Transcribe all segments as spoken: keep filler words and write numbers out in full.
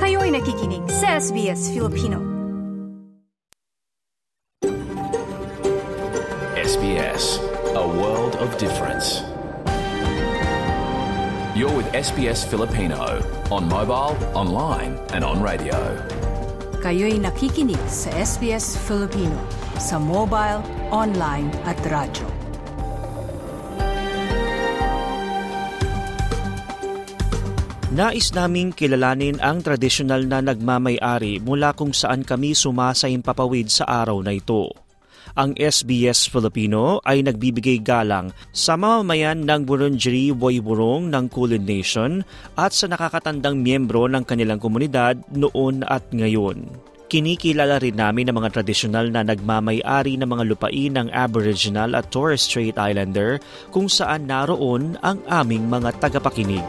Kayo'y nakikinig sa S B S Filipino. S B S, a world of difference. You're with S B S Filipino on mobile, online and on radio. Kayo'y nakikinig sa S B S Filipino sa mobile, online at radyo. Nais naming kilalanin ang tradisyonal na nagmamay-ari mula kung saan kami sumasaimpapawid sa araw na ito. Ang S B S Filipino ay nagbibigay galang sa mamamayan ng Wurundjeri Woiwurrung ng Kulin Nation at sa nakakatandang miyembro ng kanilang komunidad noon at ngayon. Kinikilala rin namin ang mga tradisyonal na nagmamay-ari ng mga lupain ng Aboriginal at Torres Strait Islander kung saan naroon ang aming mga tagapakinig.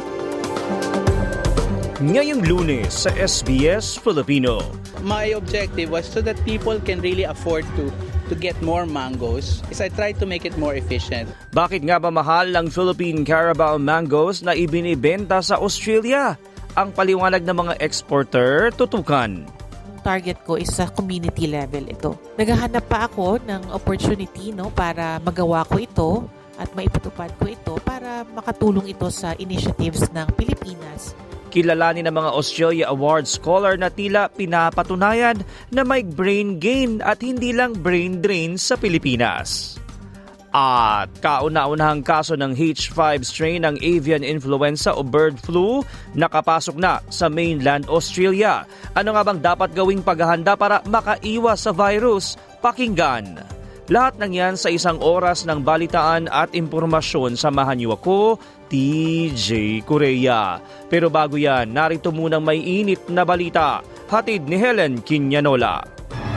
Ngayong Lunes sa S B S Filipino. My objective was so that people can really afford to to get more mangoes is I tried to make it more efficient. Bakit nga ba mahal ang Philippine Carabao mangoes na ibinibenta sa Australia? Ang paliwanag ng mga exporter, tutukan. Target ko is sa community level ito. Naghahanap pa ako ng opportunity no para magawa ko ito at maipatupad ko ito para makatulong ito sa initiatives ng Pilipinas. Kilalanin ng mga Australia Award Scholar na tila pinapatunayan na may brain gain at hindi lang brain drain sa Pilipinas. At kauna-unahang kaso ng H five strain ng avian influenza o bird flu nakapasok na sa mainland Australia. Ano nga bang dapat gawing paghahanda para makaiwas sa virus? Pakinggan. Lahat ng yan sa isang oras ng balitaan at impormasyon. Samahan niyo ako, T J Correa. Pero bago yan, narito munang may init na balita. Hatid ni Helen Quinanola.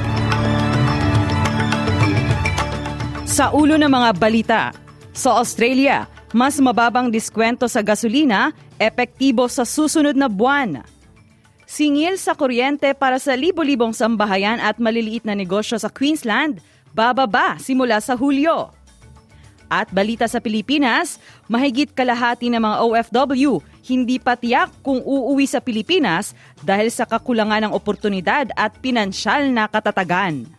Sa ulo ng mga balita, sa Australia, mas mababang diskwento sa gasolina, epektibo sa susunod na buwan. Singil sa kuryente para sa libo-libong sambahayan at maliliit na negosyo sa Queensland, bababa simula sa Hulyo. At balita sa Pilipinas, mahigit kalahati ng mga O F W hindi pa tiyak kung uuwi sa Pilipinas dahil sa kakulangan ng oportunidad at pinansyal na katatagan.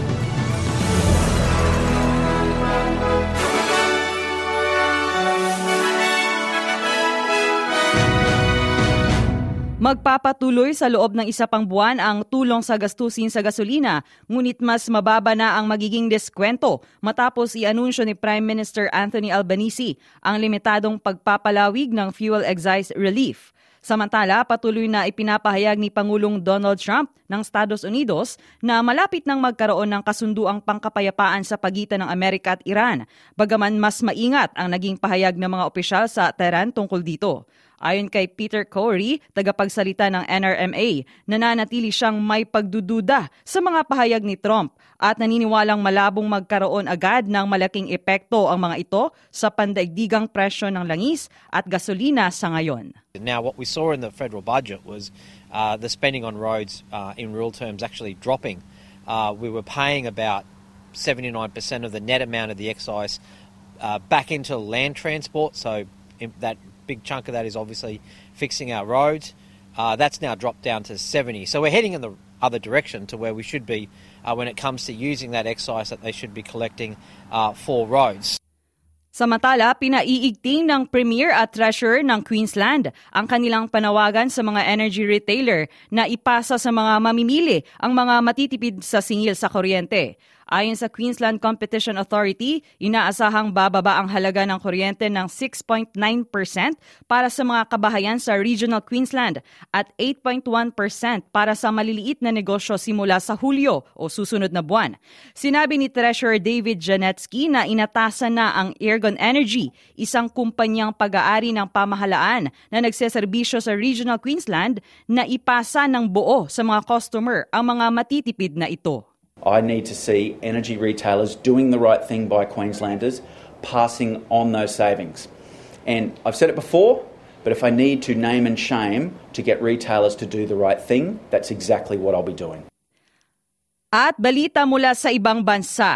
Magpapatuloy sa loob ng isa pang buwan ang tulong sa gastusin sa gasolina, ngunit mas mababa na ang magiging deskwento matapos i-anunsyo ni Prime Minister Anthony Albanese ang limitadong pagpapalawig ng fuel excise relief. Samantala, patuloy na ipinapahayag ni Pangulong Donald Trump ng Estados Unidos na malapit nang magkaroon ng kasunduang pangkapayapaan sa pagitan ng Amerika at Iran, bagaman mas maingat ang naging pahayag ng mga opisyal sa Tehran tungkol dito. Ayon kay Peter Corey, tagapagsalita ng N R M A, nananatili siyang may pagdududa sa mga pahayag ni Trump at naniniwalang malabong magkaroon agad ng malaking epekto ang mga ito sa pandaigdigang presyo ng langis at gasolina sa ngayon. Now, what we saw in the federal budget was uh, the spending on roads uh, in real terms actually dropping. Uh, we were paying about seventy-nine percent of the net amount of the excise uh, back into land transport, so in that big chunk of that is obviously fixing our roads. Uh, that's now dropped down to seventy. So we're heading in the other direction to where we should be uh, when it comes to using that excise that they should be collecting uh, for roads. Samantala, pinaiigting ng Premier at Treasurer ng Queensland ang kanilang panawagan sa mga energy retailer na ipasa sa mga mamimili ang mga matitipid sa singil sa kuryente. Ayon sa Queensland Competition Authority, inaasahang bababa ang halaga ng kuryente ng six point nine percent para sa mga kabahayan sa Regional Queensland at eight point one percent para sa maliliit na negosyo simula sa Hulyo o susunod na buwan. Sinabi ni Treasurer David Janetsky na inatasan na ang Airgon Energy, isang kumpanyang pag-aari ng pamahalaan na nagseserbisyo sa Regional Queensland, na ipasa ng buo sa mga customer ang mga matitipid na ito. I need to see energy retailers doing the right thing by Queenslanders, passing on those savings. And I've said it before, but if I need to name and shame to get retailers to do the right thing, that's exactly what I'll be doing. At balita mula sa ibang bansa,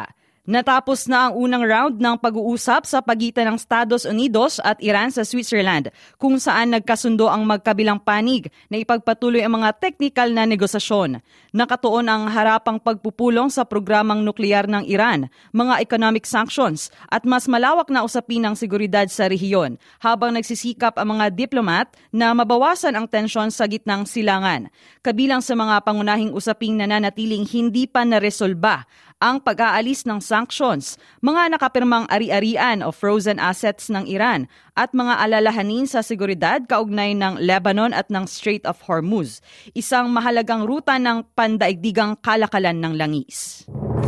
Natapos na ang unang round ng pag-uusap sa pagitan ng Estados Unidos at Iran sa Switzerland, kung saan nagkasundo ang magkabilang panig na ipagpatuloy ang mga teknikal na negosasyon. Nakatuon ang harapang pagpupulong sa programang nuklear ng Iran, mga economic sanctions at mas malawak na usapin ng seguridad sa rehiyon, habang nagsisikap ang mga diplomat na mabawasan ang tensyon sa gitnang silangan. Kabilang sa mga pangunahing usaping nananatiling hindi pa naresolba ang pag-aalis ng sanctions, mga nakapirmang ari-arian o frozen assets ng Iran at mga alalahanin sa seguridad kaugnay ng Lebanon at ng Strait of Hormuz, isang mahalagang ruta ng pandaigdigang kalakalan ng langis.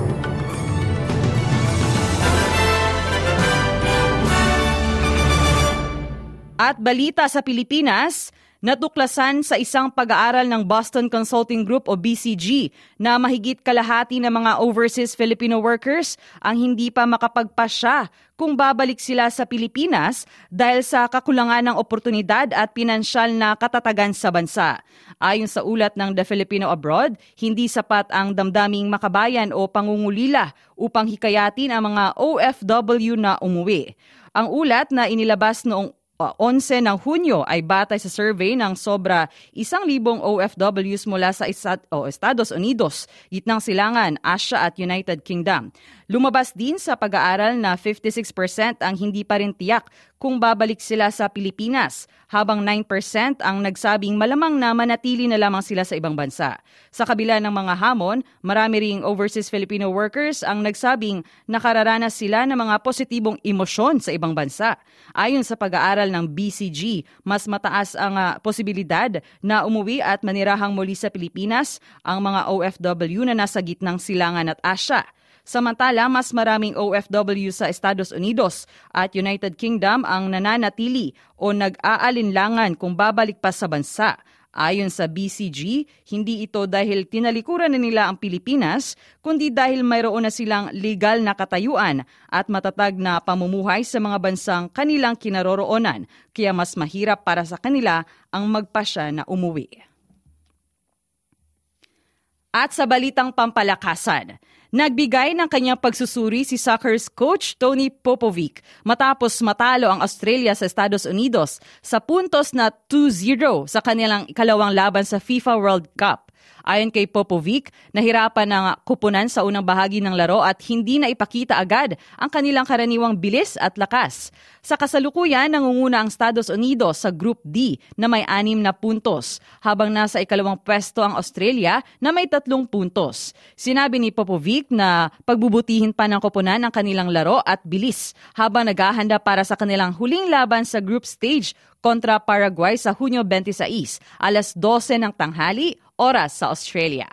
At balita sa Pilipinas, natuklasan sa isang pag-aaral ng Boston Consulting Group o B C G na mahigit kalahati ng mga overseas Filipino workers ang hindi pa makapagpasya kung babalik sila sa Pilipinas dahil sa kakulangan ng oportunidad at pinansyal na katatagan sa bansa. Ayon sa ulat ng The Filipino Abroad, hindi sapat ang damdaming makabayan o pangungulila upang hikayatin ang mga O F W na umuwi. Ang ulat na inilabas noong onse ng Hunyo ay batay sa survey ng sobra isang libong O F Ws mula sa Estados Unidos, gitnang silangan, Asia at United Kingdom. Lumabas din sa pag-aaral na fifty-six percent ang hindi pa rin tiyak kung babalik sila sa Pilipinas, habang nine percent ang nagsabing malamang na manatili na lamang sila sa ibang bansa. Sa kabila ng mga hamon, marami ring overseas Filipino workers ang nagsabing nakararanas sila ng mga positibong emosyon sa ibang bansa. Ayon sa pag-aaral ng B C G, mas mataas ang uh, posibilidad na umuwi at manirahang muli sa Pilipinas ang mga O F W na nasa gitnang silangan at Asia. Samantala, mas maraming O F W sa Estados Unidos at United Kingdom ang nananatili o nag-aalinlangan kung babalik pa sa bansa. Ayon sa B C G, hindi ito dahil tinalikuran na nila ang Pilipinas, kundi dahil mayroon na silang legal na katayuan at matatag na pamumuhay sa mga bansang kanilang kinaroroonan, kaya mas mahirap para sa kanila ang magpasya na umuwi. At sa balitang pampalakasan, nagbigay ng kanyang pagsusuri si soccer coach Tony Popovic matapos matalo ang Australia sa Estados Unidos sa puntos na two zero sa kanilang ikalawang laban sa FIFA World Cup. Ayon kay Popovic, nahirapan ng kupunan sa unang bahagi ng laro at hindi na ipakita agad ang kanilang karaniwang bilis at lakas. Sa kasalukuyan, nangunguna ang Estados Unidos sa Group D na may anim na puntos, habang nasa ikalawang pwesto ang Australia na may tatlong puntos. Sinabi ni Popovic na pagbubutihin pa ng kupunan ang kanilang laro at bilis habang naghahanda para sa kanilang huling laban sa group stage kontra Paraguay sa Hunyo twenty-six, alas dose ng tanghali, oras sa Australia.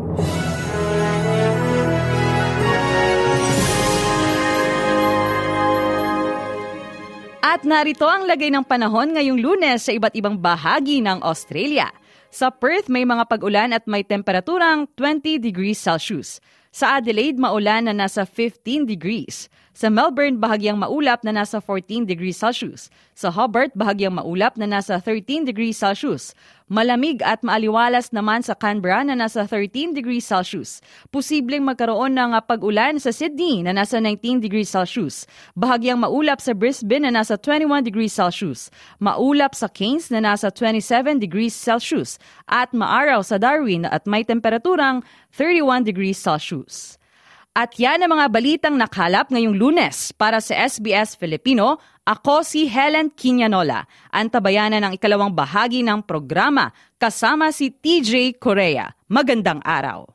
At narito ang lagay ng panahon ngayong Lunes sa iba't ibang bahagi ng Australia. Sa Perth, may mga pag-ulan at may temperaturang twenty degrees Celsius. Sa Adelaide, maulan na nasa fifteen degrees. Sa Melbourne, bahagyang maulap na nasa fourteen degrees Celsius. Sa Hobart, bahagyang maulap na nasa thirteen degrees Celsius. Malamig at maaliwalas naman sa Canberra na nasa thirteen degrees Celsius. Posibleng magkaroon ng pag-ulan sa Sydney na nasa nineteen degrees Celsius. Bahagyang maulap sa Brisbane na nasa twenty-one degrees Celsius. Maulap sa Cairns na nasa twenty-seven degrees Celsius. At maaraw sa Darwin at may temperaturang thirty-one degrees Celsius. At yan ang mga balitang nakalap ngayong Lunes para sa S B S Filipino. Ako si Helen Quiñanola, ang tabayanan ng ikalawang bahagi ng programa kasama si T J Correa. Magandang araw.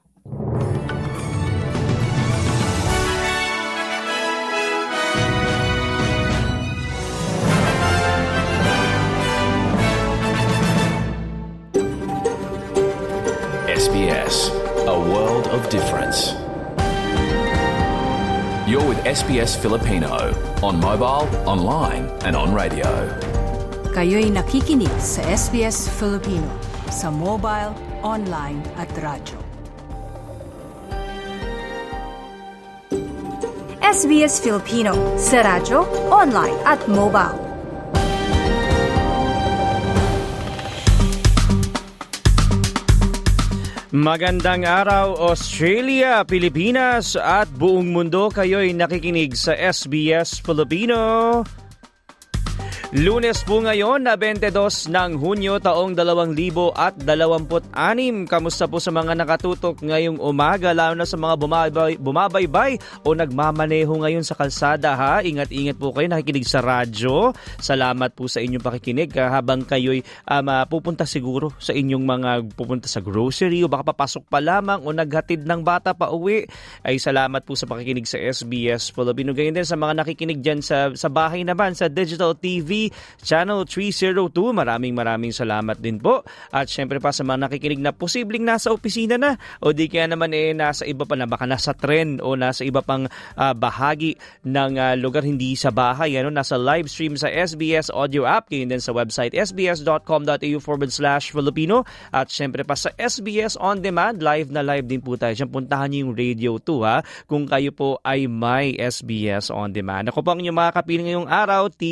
S B S, a world of difference. You're with S B S Filipino on mobile, online and on radio. Kayo'y nakikinig sa S B S Filipino sa mobile, online at radyo. S B S Filipino sa radyo, online at mobile. Magandang araw Australia, Pilipinas at buong mundo, kayo'y nakikinig sa S B S Filipino. Lunes po ngayon na twenty-two ng Hunyo taong dalawang libo at dalawamput anim. Kamusta po sa mga nakatutok ngayong umaga, lalo na sa mga bumabay, bumabaybay o nagmamaneho ngayon sa kalsada ha. Ingat-ingat po kayo, nakikinig sa radyo. Salamat po sa inyong pakikinig ha, habang kayo'y um, pupunta siguro sa inyong mga pupunta sa grocery o baka papasok pa lamang o naghatid ng bata pa uwi. Ay salamat po sa pakikinig sa S B S Filipino. Ganyan din sa mga nakikinig dyan sa, sa bahay naman sa Digital T V Channel three oh two. Maraming maraming salamat din po. At syempre pa sa mga nakikinig na posibleng nasa opisina na o di kaya naman eh nasa iba pa na, baka nasa tren o nasa iba pang uh, bahagi ng uh, lugar, hindi sa bahay, ano, nasa live stream sa S B S audio app, kayo din sa website sbs.com.au forward slash Filipino. At syempre pa sa S B S On Demand, live na live din po tayo. Diyan puntahan niyo yung Radio two ha, kung kayo po ay may S B S On Demand. Ako po ang inyong mga kapiling ngayong araw, T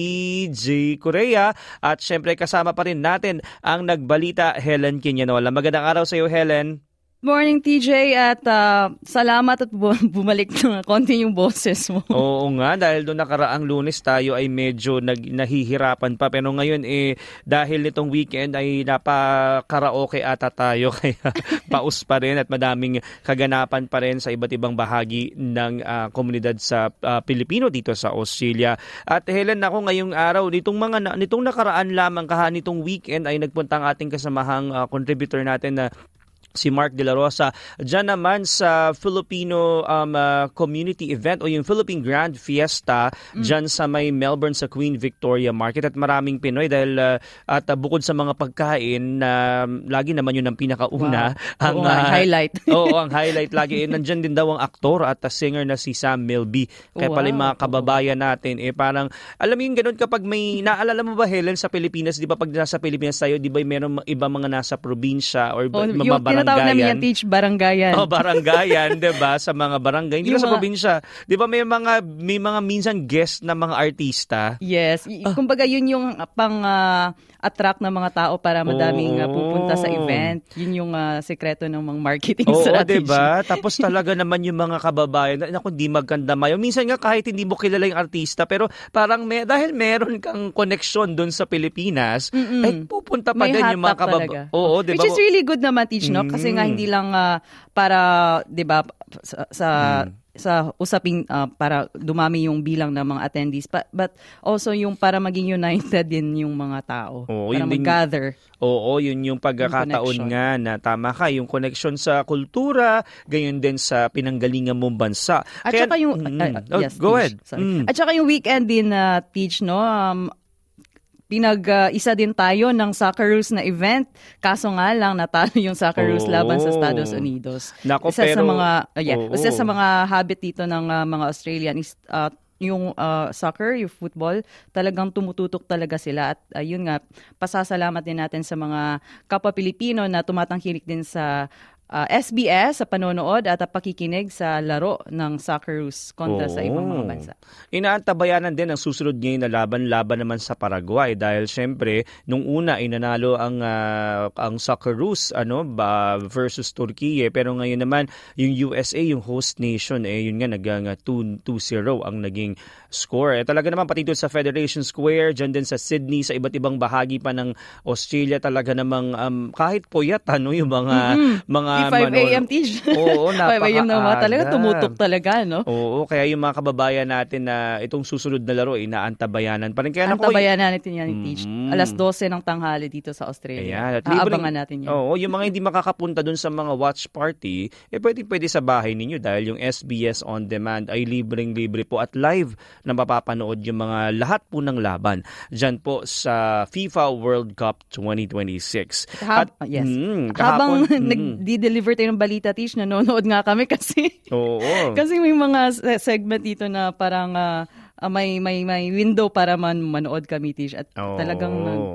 J Korea, at syempre kasama pa rin natin ang nagbalita, Helen Quinanola. Magandang araw sa iyo, Helen. Morning, T J, at uh, salamat at bumalik na konti yung boses mo. Oo nga, dahil doon nakaraang Lunes tayo ay medyo nag, nahihirapan pa, pero ngayon eh dahil nitong weekend ay napakaraoke ata tayo, kaya paus pa rin at madaming kaganapan pa rin sa iba't ibang bahagi ng uh, komunidad sa uh, Pilipino dito sa Australia. At Helen, ako ngayong araw, nitong mga nitong nakaraan lamang kaha nitong weekend ay nagpunta ang ating kasamahang uh, contributor natin na si Mark De La Rosa dyan naman sa Filipino um, uh, community event o yung Philippine Grand Fiesta mm. dyan sa may Melbourne sa Queen Victoria Market, at maraming Pinoy dahil uh, at uh, bukod sa mga pagkain na uh, lagi naman yun ang pinakauna. Wow. Ang oo, uh, highlight. Oo, ang highlight lagi. Eh, nandyan din daw ang aktor at uh, singer na si Sam Milby. Kaya wow. pala yung mga kababayan natin eh parang alam mo yung ganun kapag may naalala mo ba, Helen, sa Pilipinas, di ba pag nasa Pilipinas tayo, di ba meron iba mga nasa probinsya or oh, mga barangay. Tawag namin yan, Teach, barangayan. Oh, barangayan, 'di ba? Sa mga barangay, hindi sa probinsya. 'Di ba may mga may mga minsan guest na mga artista? Yes. Ah. Kumbaga yun yung pang uh, attract ng mga tao para madaming uh, pupunta sa event. Yun yung uh, sekreto ng mga marketing Oo, strategy. 'di ba? Tapos talaga naman yung mga kababayan, naku, di magkandamayo. Minsan nga kahit hindi mo kilala yung artista, pero parang may, dahil meron kang connection doon sa Pilipinas, Mm-mm. ay pupunta pa may din yung mga kababayan. Oo, 'di ba? Which is really good naman, Teach, no? Kasi nga hindi lang uh, para, 'di ba, sa, sa mm. sa usaping uh, para dumami yung bilang ng mga attendees, but, but also yung para maging united din yung mga tao. Oo, para mag-gather. Oo, yun yung pagkakataon nga na tama ka, yung connection sa kultura, gayon din sa pinanggalingan mong bansa. At Kaya, saka yung mm, uh, uh, yes, go Teach, ahead. Mm. At saka yung weekend din na uh, Teach, no? Um, Pinag-isa uh, din tayo ng Socceroos na event. Kaso nga lang, natalo yung Socceroos oh. laban sa Estados Unidos. Nako, isa pero, sa mga, uh, yeah, oh, isa oh. sa mga habit dito ng uh, mga Australian is uh, yung uh, soccer, yung football, talagang tumututok talaga sila. At uh, yun nga, pasasalamat din natin sa mga kapwa Pilipino na tumatangkilik din sa Uh, S B S sa panonood at uh, pakikinig sa laro ng Socceroos kontra oh. sa ibang mga bansa. Inaantabayanan din ang susunod ngayon na laban-laban naman sa Paraguay dahil syempre nung una ay nanalo ang uh, ang Socceroos ano ba versus Turkey, eh, pero ngayon naman yung U S A, yung host nation, eh yun nga nag two zero ang naging score. Eh, talaga naman pati doon sa Federation Square, dyan din sa Sydney, sa iba't ibang bahagi pa ng Australia, talaga namang um, kahit puyat ano yung mga mm-hmm. mga five a.m. Teach. Oo, napaka five a.m. na talaga tumutok talaga, no? Oo, kaya yung mga kababayan natin na itong susunod na laro inaantabayanan pa rin. Kaya antabayanan natin yan, Teach. Mm-hmm. Alas twelve ng tanghali dito sa Australia. Ayan, aabangan natin yan. Oo, yung mga hindi makakapunta dun sa mga watch party, eh pwede pwede sa bahay ninyo dahil yung S B S On Demand ay libreng-libre po at live na mapapanood yung mga lahat po ng laban dyan po sa FIFA World Cup twenty twenty-six. Hab- at, yes. Mm, kahapon, habang mm, nag-deliver tayo ng balita, Tish, nanonood nga kami kasi Oo. kasi may mga segment dito na parang uh, uh, may may may window para man manood kami, Tish, at Oo. talagang uh,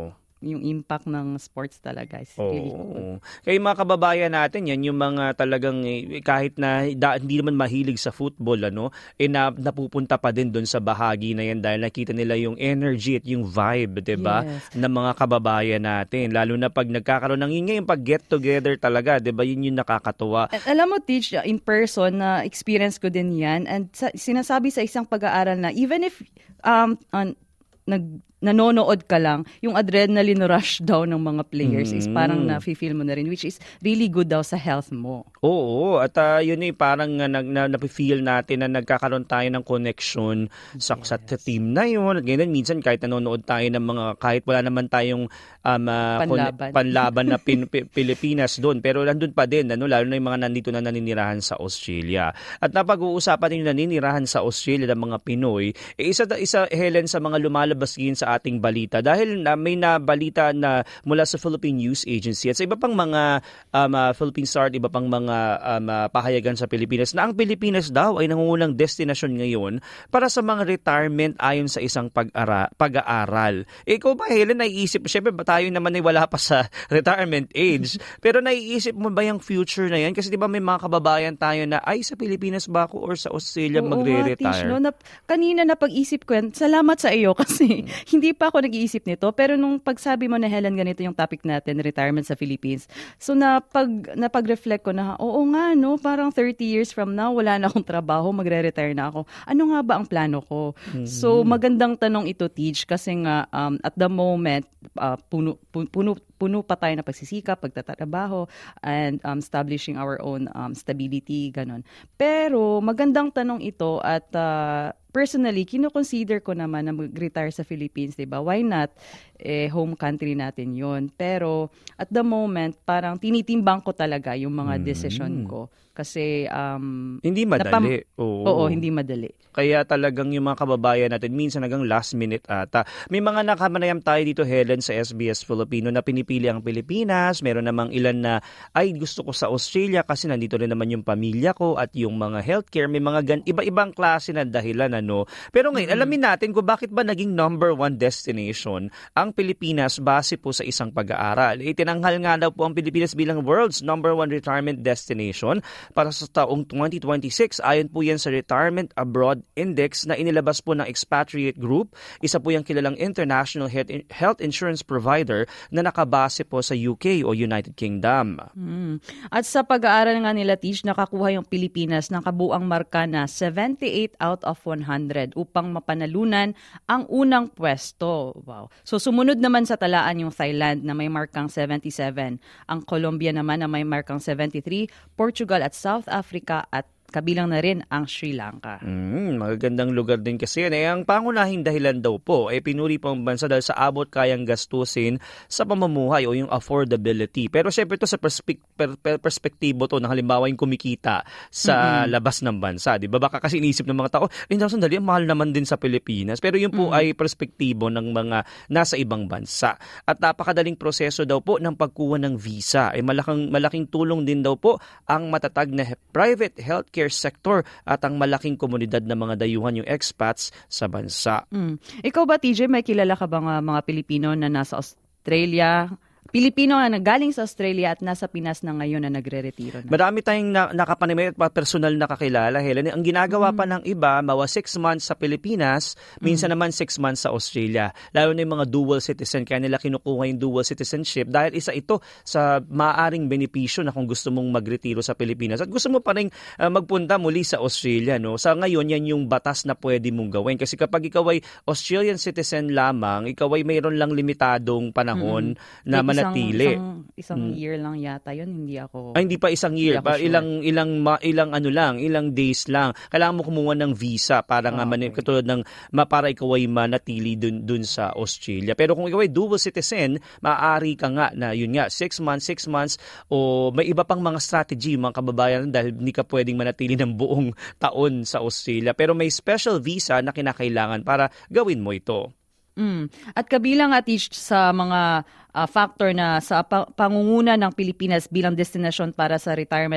yung impact ng sports talaga is really Oo. Kaya mga kababayan natin, yan yung mga talagang eh, kahit na da, hindi naman mahilig sa football, ano, eh na, napupunta pa din doon sa bahagi na yan dahil nakita nila yung energy at yung vibe, 'di ba? Yes. Ng mga kababayan natin. Lalo na pag nagkakaroon ng yun yung pag get together talaga, 'di ba? Yun yung nakakatuwa. At alam mo, Teach, in person, na experience ko din yan. And sa, sinasabi sa isang pag-aaral na even if um, on, nag nanonood ka lang, yung adrenaline rush daw ng mga players mm-hmm. is parang na-feel mo na rin, which is really good daw sa health mo. Oo, at uh, yun eh, parang uh, nag, na, na-feel natin na nagkakaroon tayo ng connection sa, yes. sa team na yun. At ganyan, minsan kahit nanonood tayo ng mga, kahit wala naman tayong um, uh, panlaban. Kon- panlaban na pin, P- Pilipinas doon, pero nandun pa din, ano, lalo na yung mga nandito na naninirahan sa Australia. At napag-uusapan din yung naninirahan sa Australia ng mga Pinoy, eh, isa, isa Helen, sa mga lumalabas din sa ating balita dahil na may nabalita na mula sa Philippine News Agency at sa iba pang mga um, uh, Philippine Star at iba pang mga um, uh, pahayagan sa Pilipinas na ang Pilipinas daw ay nangungunang destinasyon ngayon para sa mga retirement ayon sa isang pag-ara- pag-aaral. E, ikaw ba, Helen, naiisip, syempre ba tayo naman ay wala pa sa retirement age, pero naiisip mo ba yung future na yan? Kasi di ba may mga kababayan tayo na ay sa Pilipinas ba ako or sa Australia Oo, magre-retire? Tish, no? Na, kanina napag-isip ko yan, salamat sa iyo kasi hindi pa ako nag-iisip nito, pero nung pagsabi mo na Helen, ganito yung topic natin, retirement sa Philippines. So napag napag-reflect ko na, oo nga no, parang thirty years from now wala na akong trabaho, magre-retire na ako. Ano nga ba ang plano ko? Mm-hmm. So magandang tanong ito, Teach, kasi nga um, at the moment uh, puno, puno puno pa tayo na pagsisikap, pagtatrabaho, and um, establishing our own um, stability, ganon. Pero magandang tanong ito at uh, personally, kino-consider ko naman na mag-retire sa Philippines, diba? Why not? Eh, home country natin yon. Pero at the moment, parang tinitimbang ko talaga yung mga decision ko. Kasi um, hindi madali. Napam- oo. oo, hindi madali. Kaya talagang yung mga kababayan natin, minsan hanggang last minute ata. May mga nakamanayam tayo dito, Helen, sa S B S Filipino na pinipili ang Pilipinas. Meron namang ilan na, ay gusto ko sa Australia kasi nandito rin naman yung pamilya ko at yung mga healthcare. May mga gan- iba-ibang klase na dahilan, ano. Pero ngayon, mm-hmm. alamin natin kung bakit ba naging number one destination ang Pilipinas base po sa isang pag-aaral. Itinanghal nga daw po ang Pilipinas bilang world's number one retirement destination para sa taong twenty twenty-six. Ayon po yan sa Retirement Abroad Index na inilabas po ng Expatriate Group. Isa po yung kilalang international health insurance provider na nakabase po sa U K o United Kingdom. Hmm. At sa pag-aaral nga nila, Tish, nakakuha yung Pilipinas ng kabuang marka na seventy-eight out of one hundred upang mapanalunan ang unang pwesto. Wow. So sumunod naman sa talaan yung Thailand na may markang seventy-seven, ang Colombia naman na may markang seventy-three, Portugal at South Africa at kabilang na rin ang Sri Lanka. Mm, magagandang lugar din kasi yan. Eh, ang pangunahing dahilan daw po ay eh, pinuri po ang bansa dahil sa abot kayang gastusin sa pamumuhay o yung affordability. Pero syempre ito sa perspek- per- per- perspektibo to na halimbawa yung kumikita sa mm-hmm. labas ng bansa. Di ba? Baka kasi inisip ng mga tao, eh, sandali, mahal naman din sa Pilipinas. Pero yun po mm-hmm. ay perspektibo ng mga nasa ibang bansa. At napakadaling proseso daw po ng pagkuha ng visa. Eh, malaking, malaking tulong din daw po ang matatag na private healthcare sector at ang malaking komunidad ng mga dayuhan yung expats sa bansa. Mm. Ikaw ba, T J, may kilala ka bang uh, mga Pilipino na nasa Australia, Pilipino na galing sa Australia at nasa Pinas na ngayon na nagre-retiro na? Marami tayong na, nakapanimay at personal na kakilala, Helen. Ang ginagawa mm. pa ng iba, mawa six months sa Pilipinas, minsan mm. naman six months sa Australia. Lalo na yung mga dual citizen, kaya nila kinukuha yung dual citizenship dahil isa ito sa maaaring benepisyo na kung gusto mong magretiro sa Pilipinas at gusto mo pa rin uh, magpunta muli sa Australia. No? Sa ngayon, yan yung batas na pwede mong gawin. Kasi kapag ikaw ay Australian citizen lamang, ikaw ay mayroon lang limitadong panahon mm. na manatili. Isang, isang hmm. year lang yata yun, hindi ako. Ay, hindi pa isang year, pa sure. ilang ilang ma, ilang ano lang, ilang days lang. Kailangan mo kumuha ng visa para nga oh, okay. man, katulad ng para ikaw ay manatili dun dun sa Australia. Pero kung ikaw ay dual citizen, maaari ka nga na yun nga six months, six months o may iba pang mga strategy mga kababayan dahil hindi ka pwedeng manatili ng buong taon sa Australia. Pero may special visa na kinakailangan para gawin mo ito. Mm. At kabilang at sa mga uh, factor na sa pa- pangunguna ng Pilipinas bilang destination para sa retirement, eh,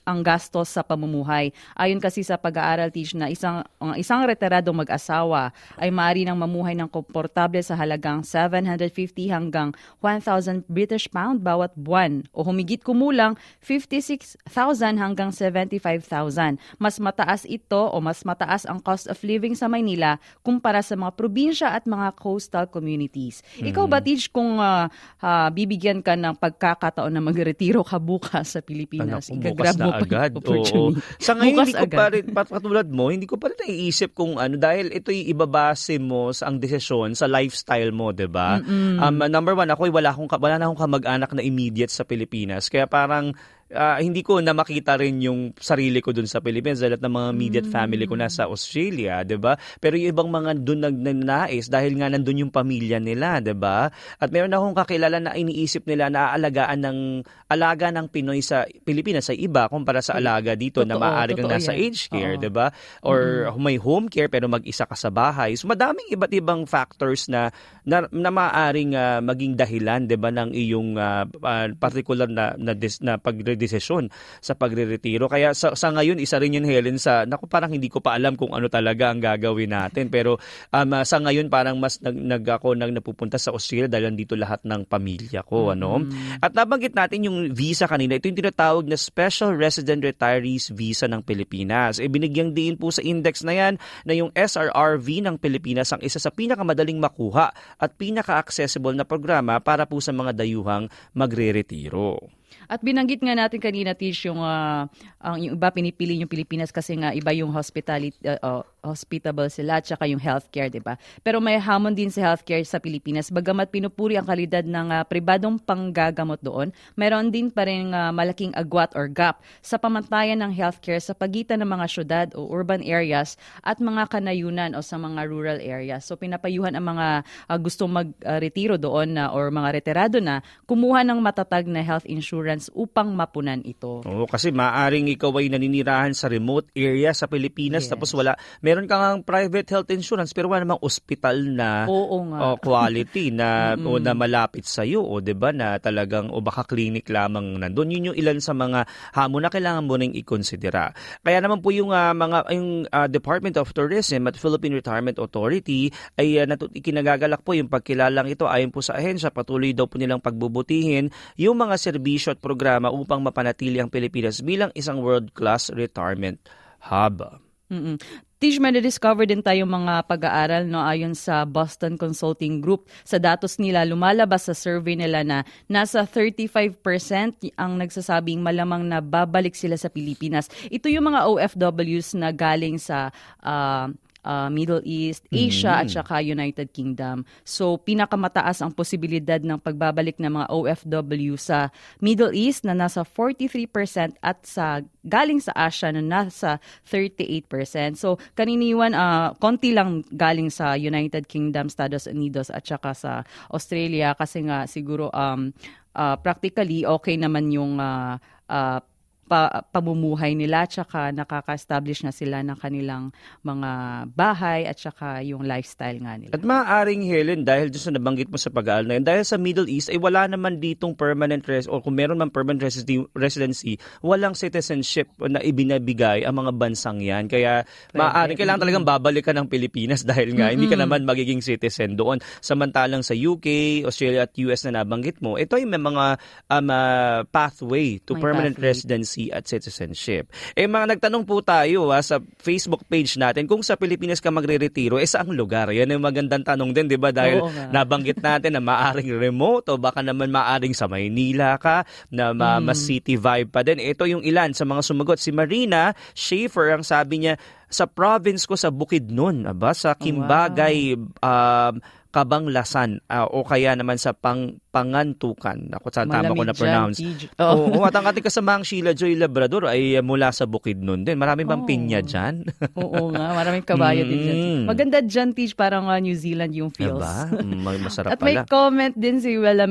ang gastos sa pamumuhay. Ayon kasi sa pag-aaral, Tish, na isang, uh, isang retiradong mag-asawa ay maaari nang mamuhay ng komportable sa halagang seven hundred fifty hanggang one thousand British pound bawat buwan o humigit kumulang fifty-six thousand hanggang seventy-five thousand. Mas mataas ito o mas mataas ang cost of living sa Maynila kumpara sa mga probinsya at mga coastal communities. Mm. Ikaw ba, Tish, kung uh, uh, bibigyan ka ng pagkakataon na magretiro ka bukas sa Pilipinas, Anak, igagrab mo agad. Oo. Sa ngayon, Bukas hindi ko agad. pa rin, katulad mo, hindi ko pa rin naiisip kung ano, dahil ito'y ibabase mo sa ang desisyon sa lifestyle mo, di ba? Um, number one, ako, wala, akong, wala na akong kamag-anak na immediate sa Pilipinas. Kaya parang, Uh, hindi ko na makita rin yung sarili ko dun sa Pilipinas dahil at ng mga immediate mm. family ko nasa Australia, 'di ba? Pero yung ibang mga dun nagnanais dahil nga nandun yung pamilya nila, 'di ba? At meron akong kakilala na iniisip nila na aalagaan ng alaga ng Pinoy sa Pilipinas ay iba kumpara sa alaga dito. Totoo, na maaari kang nasa yan. Aged care, 'di ba? Or mm. may home care pero mag-isa ka sa bahay. So madaming iba't ibang factors na na, na maaaring uh, maging dahilan, 'di ba, ng iyong uh, uh, particular na na, dis, na pag desisyon sa pagre-retiro. Kaya sa, sa ngayon, isa rin yun, Helen, sa, naku, parang hindi ko pa alam kung ano talaga ang gagawin natin. Pero um, sa ngayon, parang mas nag, nag, ako nag napupunta sa Australia dahil nandito lahat ng pamilya ko. Mm-hmm. Ano? At nabanggit natin yung visa kanina. Ito yung tinatawag na Special Resident Retirees Visa ng Pilipinas. E, binigyang diin po sa index na yan na yung S R R V ng Pilipinas ang isa sa pinakamadaling makuha at pinaka-accessible na programa para po sa mga dayuhang magre-retiro. At binanggit nga natin kanina, Tish, yung, uh, ang, yung iba pinipili yung Pilipinas kasi nga iba yung hospitality, uh, uh, hospitable sila at saka yung healthcare, di ba? Pero may hamon din sa healthcare sa Pilipinas. Bagamat pinupuri ang kalidad ng uh, pribadong panggagamot doon, meron din pa rin uh, malaking agwat or gap sa pamantayan ng healthcare sa pagitan ng mga syudad o urban areas at mga kanayunan o sa mga rural areas. So pinapayuhan ang mga uh, gustong mag-retiro uh, doon na uh, or mga retirado na kumuha ng matatag na health insurance upang mapunan ito. Oo, kasi maaring ikaw ay naninirahan sa remote area sa Pilipinas, yes. Tapos wala, meron kang private health insurance pero wala namang ospital na Oo nga. O, quality na o na malapit sa iyo o 'di ba na talagang o baka clinic lamang nandoon. Yun yung ilan sa mga hamon na kailangan mo ring ikonsidera. Kaya naman po yung uh, mga yung uh, Department of Tourism at Philippine Retirement Authority ay uh, natut- ikinagagalak po yung pagkilalang ito. Ayon po sa ahensya, patuloy daw po nilang pagbubutihin yung mga serbisyo at programa upang mapanatili ang Pilipinas bilang isang world-class retirement hub. Mm-mm. Tish, may na-discover din tayong mga pag-aaral, no, ayon sa Boston Consulting Group. Sa datos nila, lumalabas sa survey nila na nasa thirty-five percent ang nagsasabing malamang na babalik sila sa Pilipinas. Ito yung mga O F Ws na galing sa uh, Uh, Middle East, Asia, mm. at saka United Kingdom. So, pinakamataas ang posibilidad ng pagbabalik ng mga O F W sa Middle East na nasa forty-three percent at sa galing sa Asia na nasa thirty-eight percent. So, kaniniwan, uh, konti lang galing sa United Kingdom, Estados Unidos, at saka sa Australia kasi nga siguro um, uh, practically okay naman yung uh, uh, Pa, pamumuhay nila tsaka nakaka-establish na sila ng kanilang mga bahay at tsaka yung lifestyle nga nila. At maaaring, Helen, dahil dyan sa nabanggit mo sa pag-aaral na yun, dahil sa Middle East ay wala naman ditong permanent res o kung meron man permanent residency, residency walang citizenship na ibinabigay ang mga bansang yan. Kaya maaaring kailangan talagang babalik ka ng Pilipinas dahil nga mm-hmm. hindi ka naman magiging citizen doon. Samantalang sa U K, Australia at U S na nabanggit mo, ito ay may mga um, uh, pathway to may permanent pathway. Residency at citizenship. Eh mga nagtanong po tayo ha, sa Facebook page natin kung sa Pilipinas ka magre-retiro, eh saang lugar? Yan yung magandang tanong din, di ba? Dahil nabanggit natin na maaring remote o baka naman maaring sa Maynila ka na ma- mm. mas city vibe pa din. Ito yung ilan sa mga sumagot. Si Marina Schaefer ang sabi niya, sa province ko sa Bukidnon, aba, sa Kimbagay, wow. um, Kabanglasan uh, o kaya naman sa pang, Pangantukan. Ako saan tama ko na pronounce. Oo, oh. At ang ating kasamang Sheila Joy Labrador ay uh, mula sa Bukidnon din. Marami bang oh. pinya dyan? Oo nga, maraming kabayo mm. din dyan. Maganda dyan, Tish, parang uh, New Zealand yung feels. Diba? Masarap at pala. At may comment din si Wella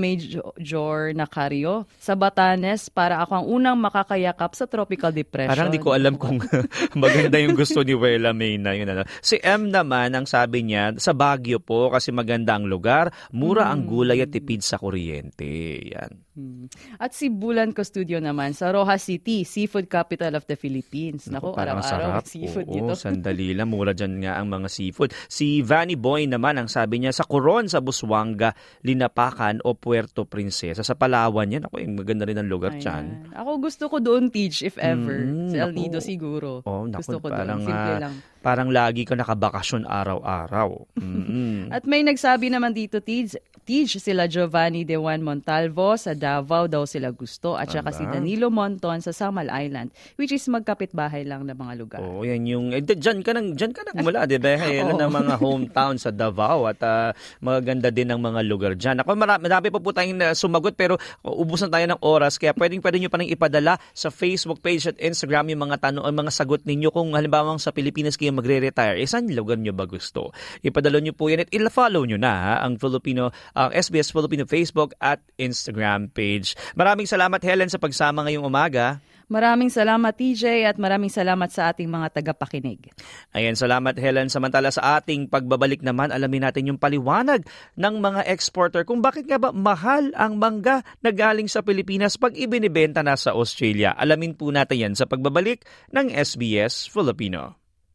Major Nacario sa Batanes para ako ang unang makakayakap sa tropical depression. Parang di ko alam kung maganda yung gusto ni Wella May na yun. Ano. Si M naman, ang sabi niya, sa Baguio po kasi mag maganda ang lugar, mura ang gulay at tipid sa kuryente. Yan. At si Bulan Custodio naman sa Rojas City, seafood capital of the Philippines. Nako, araw-araw seafood Oo, dito. Sandali lang, mura dyan nga ang mga seafood. Si Vanny Boy naman, ang sabi niya, sa Coron, sa Busuanga, Linapakan o Puerto Princesa. Sa Palawan yan. Ako, yung maganda rin ang lugar dyan. Ako gusto ko doon, Teach, if ever. Mm, sa El naku. Nido siguro. Oh, naku, gusto ko parang, doon. Simple ah, lang. Parang lagi ka nakabakasyon araw-araw. Mm-hmm. At may nagsabi naman dito, Teach, Teach sila Giovanni De Juan Montalvo sa Davao daw sila gusto at saka si Danilo Monton sa Samal Island, which is magkapit-bahay lang na mga lugar. Oo, oh, yan yung eh, dyan ka nang dyan ka nagmula, 'di ba? Yan ang mga hometown sa Davao at uh, maganda din ang mga lugar diyan. Ako marami, marami pa po tayong uh, sumagot pero uh, ubusan tayo ng oras kaya pwedeng pwede niyo pa ring ipadala sa Facebook page at Instagram yung mga tanong, ang mga sagot ninyo kung halimbawa sa Pilipinas kayo magre-retire. Eh, saan lugar niyo ba gusto? Ipadala niyo po yan at i-follow niyo na ha, ang Filipino ang uh, S B S Filipino Facebook at Instagram page. Maraming salamat, Helen, sa pagsama ngayong umaga. Maraming salamat, T J, at maraming salamat sa ating mga tagapakinig. Ayan, salamat, Helen. Samantala sa ating pagbabalik naman, alamin natin yung paliwanag ng mga exporter kung bakit nga ba mahal ang mangga na galing sa Pilipinas pag ibinibenta na sa Australia. Alamin po natin yan sa pagbabalik ng S B S Filipino.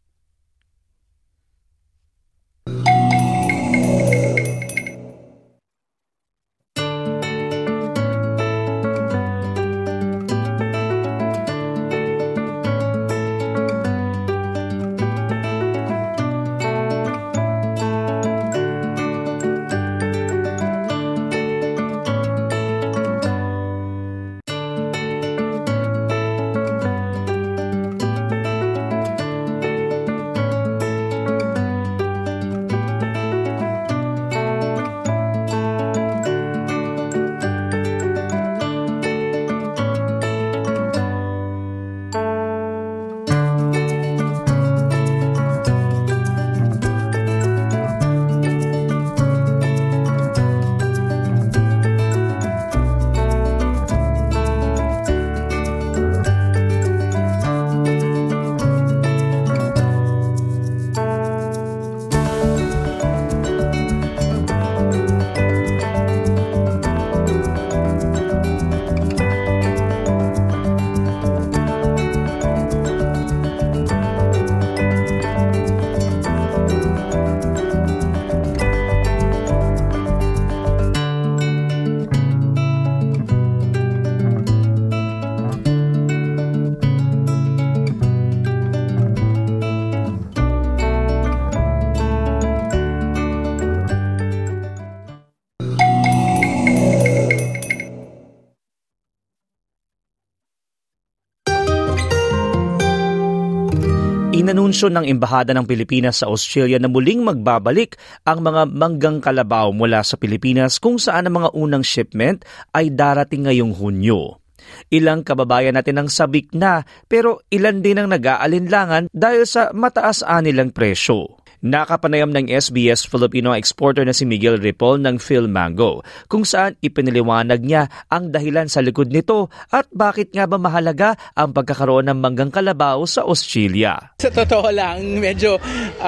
Inanunsyo ng Embahada ng Pilipinas sa Australia na muling magbabalik ang mga manggang kalabaw mula sa Pilipinas kung saan ang mga unang shipment ay darating ngayong Hunyo. Ilang kababayan natin ang sabik na pero ilan din ang nag-aalinlangan dahil sa mataas anilang presyo. Nakapanayam ng S B S Filipino exporter na si Miguel Ripoll ng PhilMango kung saan ipiniliwanag niya ang dahilan sa likod nito at bakit nga ba mahalaga ang pagkakaroon ng manggang kalabaw sa Australia. Sa totoo lang, medyo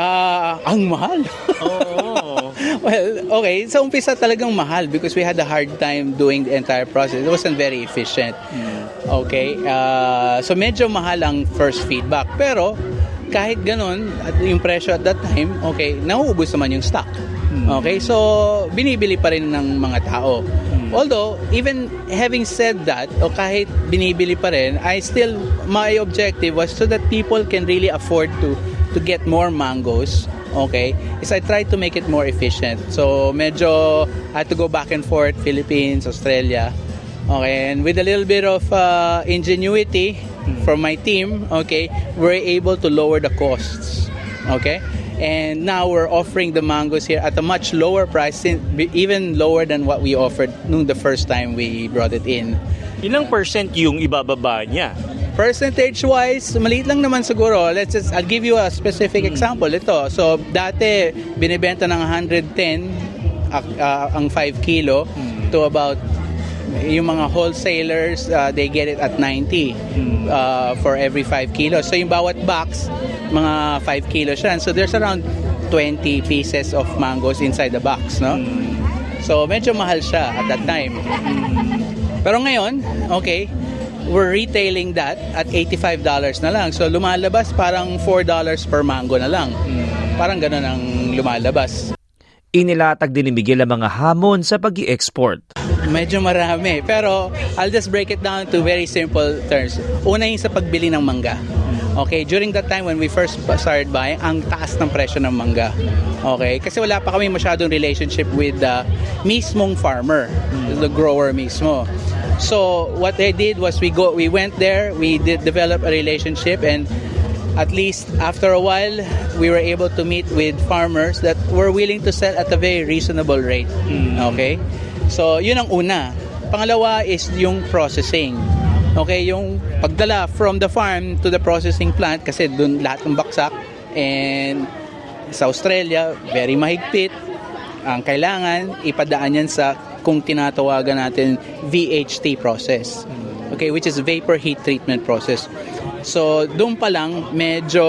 uh, ang mahal. Oo. Well, okay, sa umpisa talagang mahal because we had a hard time doing the entire process. It wasn't very efficient. Okay, uh, so medyo mahal ang first feedback. Pero kahit ganun, at yung presyo at that time, okay, nauubos naman yung stock. Okay, so binibili pa rin ng mga tao. Although, even having said that, o kahit binibili pa rin, I still, my objective was so that people can really afford to to get more mangoes. Okay, is I tried to make it more efficient. So medyo I had to go back and forth, Philippines, Australia. Okay, and with a little bit of uh, ingenuity from my team, okay, we're able to lower the costs. Okay, and now we're offering the mangoes here at a much lower price, even lower than what we offered nung the first time we brought it in. Ilang percent yung ibababa niya? Percentage-wise, maliit lang naman siguro. Let's just, I'll give you a specific mm. example. Ito, so dati binibenta ng one hundred ten uh, uh, ang five kilo mm. to about yung mga wholesalers, uh, they get it at ninety uh, for every five kilos. So yung bawat box, mga five kilos yan. So there's around twenty pieces of mangoes inside the box, no? So medyo mahal siya at that time. Pero ngayon, okay, we're retailing that at eighty-five dollars na lang. So lumalabas parang four dollars per mango na lang. Parang ganun ang lumalabas. Inilatag din ni Miguel ang mga hamon sa pag-i-export. Medyo marami. Pero I'll just break it down to very simple terms. Una yung sa pagbili ng mangga. Okay, during that time when we first started buying, ang taas ng presyo ng mangga. Okay, kasi wala pa kami masyadong relationship with the mismong farmer, the grower mismo. So what they did was we go, we went there, we did develop a relationship, and at least after a while, we were able to meet with farmers that were willing to sell at a very reasonable rate. Okay, so yun ang una. Pangalawa is yung processing. Okay, yung pagdala from the farm to the processing plant, kasi dun lahat ng baksak, and sa Australia, very mahigpit. Ang kailangan, ipadaan yan sa kung tinatawagan natin V H T process. Okay, which is vapor heat treatment process. So, doon pa lang, medyo,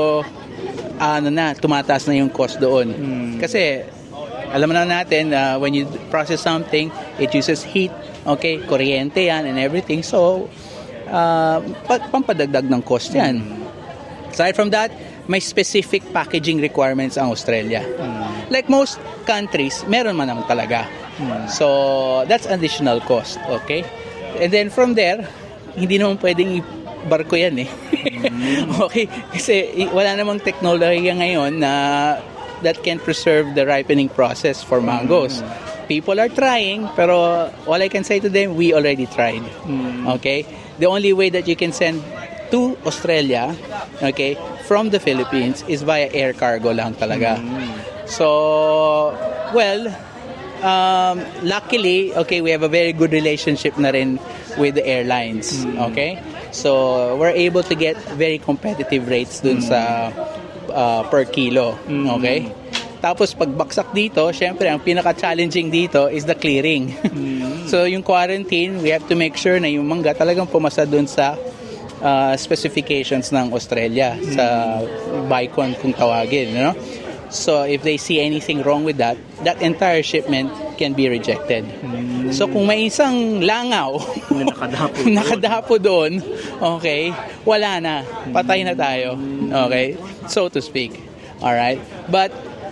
ano na, tumataas na yung cost doon. Kasi, alam na natin, uh, when you process something, it uses heat. Okay, kuryente yan and everything. So, uh, pampadagdag ng cost yan. Aside from that, may specific packaging requirements ang Australia. Mm. Like most countries, meron man naman talaga. Mm. So, that's additional cost. Okay? And then from there, hindi naman pwedeng barko yan eh. Mm. Okay? Kasi wala namang technology ngayon na that can preserve the ripening process for mangoes. Mm. People are trying, pero all I can say to them, we already tried. Mm. Okay? The only way that you can send to Australia, okay, from the Philippines is via air cargo lang talaga. Mm. So, well, um, luckily, okay, we have a very good relationship na rin with the airlines. Mm. Okay? So, we're able to get very competitive rates dun mm. sa uh, per kilo. Mm. Okay? Tapos pagbaksak dito, syempre ang pinaka-challenging dito is the clearing. Mm. So yung quarantine, we have to make sure na yung mangga talagang pumasa dun sa uh, specifications ng Australia, mm. sa BICON kung tawagin, you know? So if they see anything wrong with that, that entire shipment can be rejected. Mm. So kung may isang langaw na nakadapo, nakadapo doon, okay, wala na, patay na tayo. Okay, so to speak. All right, but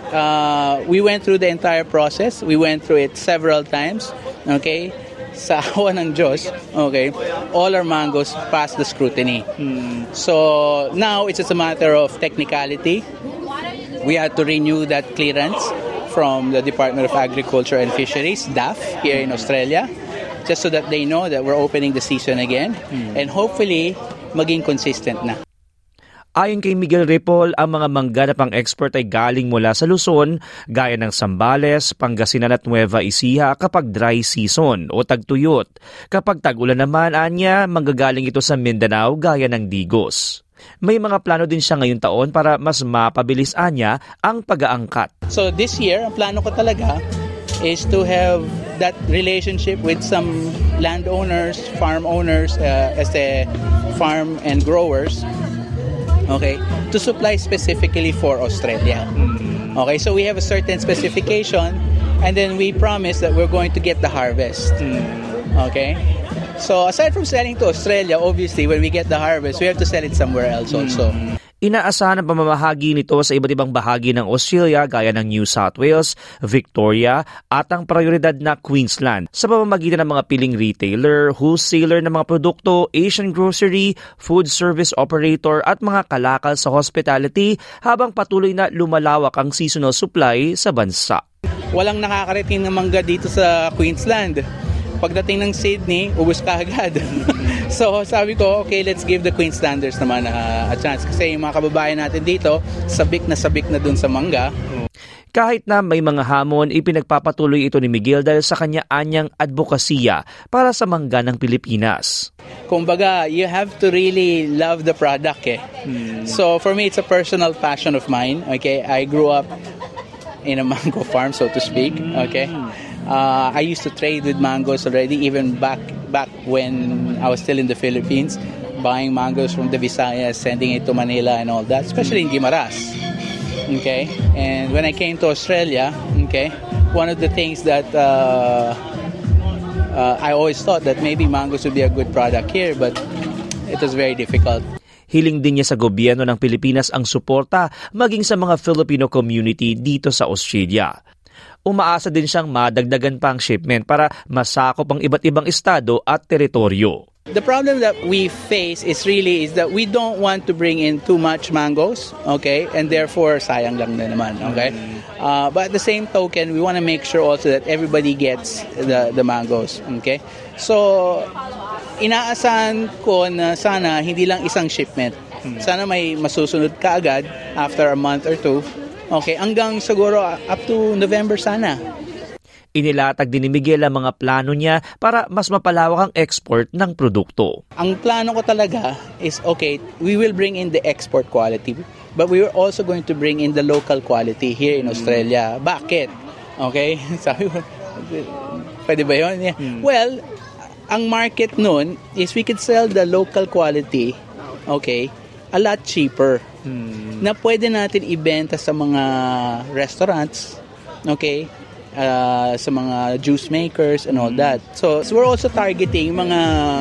Uh, we went through the entire process. We went through it several times. Okay? Sa awa ng Diyos, okay, all our mangoes passed the scrutiny. Hmm. So now it's just a matter of technicality. We had to renew that clearance from the Department of Agriculture and Fisheries, D A F, here in Australia, just so that they know that we're opening the season again. Hmm. And hopefully, maging consistent na. Ayon kay Miguel Ripoll, ang mga mangga na pang-export ay galing mula sa Luzon, gaya ng Zambales, Pangasinan at Nueva Ecija kapag dry season o tagtuyot. Kapag tag-ulan naman, anya, manggagaling ito sa Mindanao gaya ng Digos. May mga plano din siya ngayong taon para mas mapabilis anya ang pag-aangkat. So this year, ang plano ko talaga is to have that relationship with some landowners, farm owners, uh, as a farm and growers, okay, to supply specifically for Australia. Okay, so we have a certain specification, and then we promise that we're going to get the harvest. Okay, so aside from selling to Australia, obviously when we get the harvest, we have to sell it somewhere else also. Inaasahan ang pamamahagi nito sa iba't ibang bahagi ng Australia gaya ng New South Wales, Victoria at ang prioridad na Queensland sa pamamagitan ng mga piling retailer, wholesaler ng mga produkto, Asian grocery, food service operator at mga kalakal sa hospitality habang patuloy na lumalawak ang seasonal supply sa bansa. Walang nakakarating ng mangga dito sa Queensland. Pagdating ng Sydney, ubos ka agad. So sabi ko, okay, let's give the Queenslanders naman uh, a chance. Kasi yung mga kababayan natin dito, sabik na sabik na dun sa mangga. Kahit na may mga hamon, ipinagpapatuloy ito ni Miguel dahil sa kanya anyang advokasya para sa mangga ng Pilipinas. Kumbaga, you have to really love the product eh. Hmm. So for me, it's a personal passion of mine. Okay, I grew up in a mango farm, so to speak. Okay. Uh, I used to trade with mangoes already, even back back when I was still in the Philippines, buying mangoes from the Visayas, sending it to Manila and all that, especially in Guimaras. Okay, and when I came to Australia, okay, one of the things that uh, uh, I always thought that maybe mangoes would be a good product here, but it was very difficult. Hiling din niya sa gobyerno ng Pilipinas ang suporta maging sa mga Filipino community dito sa Australia. Umaasa din siyang madagdagan pang shipment para masakop ang iba't ibang estado at teritoryo. The problem that we face is really is that we don't want to bring in too much mangoes, okay, and therefore sayang lang na naman, okay. Uh, but at the same token, we want to make sure also that everybody gets the the mangoes, okay. So inaasahan ko na sana hindi lang isang shipment, sana may masusunod kaagad after a month or two, okay, hanggang siguro up to November sana. Inilatag din ni Miguel ang mga plano niya para mas mapalawak ang export ng produkto. Ang plano ko talaga is, okay, we will bring in the export quality, but we are also going to bring in the local quality here in Australia. Bakit? Okay? Sabi ko, pwede ba yun? Yeah. Hmm. Well, ang market nun is we could sell the local quality, okay, a lot cheaper. Hmm. Na pwede natin ibenta sa mga restaurants, okay, Uh, sa mga juice makers and all that. So, so we're also targeting mga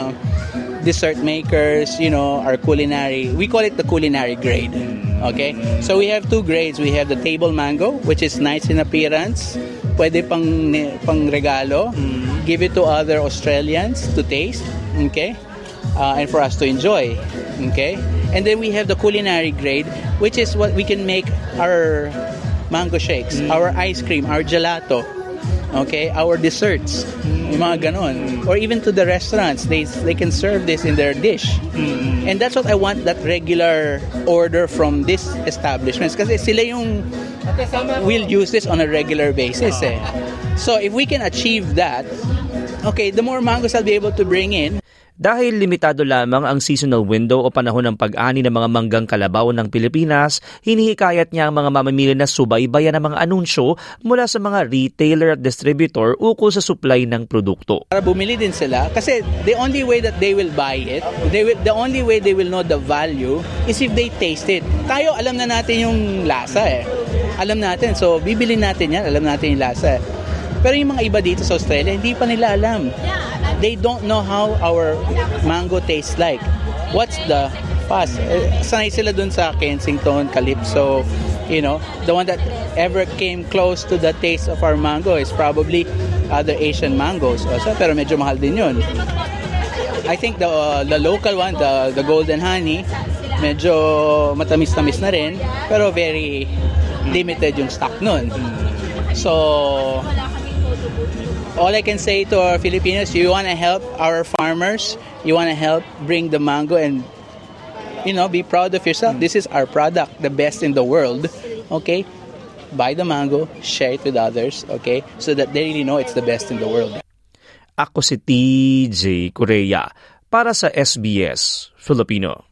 dessert makers, you know, our culinary, we call it the culinary grade. Okay? So we have two grades. We have the table mango, which is nice in appearance. Pwede pang, pang regalo. Give it to other Australians to taste. Okay? Uh, and for us to enjoy. Okay? And then we have the culinary grade, which is what we can make our mango shakes, mm. our ice cream, our gelato, okay, our desserts, mm. yung mga ganon. Or even to the restaurants, they they can serve this in their dish. Mm. And that's what I want, that regular order from these establishments. Kasi sila yung will use this on a regular basis. Eh. So if we can achieve that, okay, the more mangoes I'll be able to bring in. Dahil limitado lamang ang seasonal window o panahon ng pag-ani ng mga manggang kalabaw ng Pilipinas, hinihikayat niya ang mga mamimili na subaybayan ng mga anunsyo mula sa mga retailer at distributor ukol sa supply ng produkto. Para bumili din sila, kasi the only way that they will buy it, they will, the only way they will know the value is if they taste it. Tayo, alam na natin yung lasa eh. Alam natin, so bibili natin yan, alam natin yung lasa eh. Pero yung mga iba dito sa Australia, hindi pa nila alam. They don't know how our mango tastes like. What's the fuss? Sanay sila dun sa Kensington, Calypso, you know, the one that ever came close to the taste of our mango is probably other Asian mangoes also, pero medyo mahal din yun. I think the uh, the local one, the the golden honey, medyo matamis-tamis na rin, pero very limited yung stock nun. So all I can say to our Filipinos, you want to help our farmers, you want to help bring the mango and, you know, be proud of yourself. This is our product, the best in the world, okay? Buy the mango, share it with others, okay? So that they really know it's the best in the world. Ako si T J Correa para sa S B S Filipino.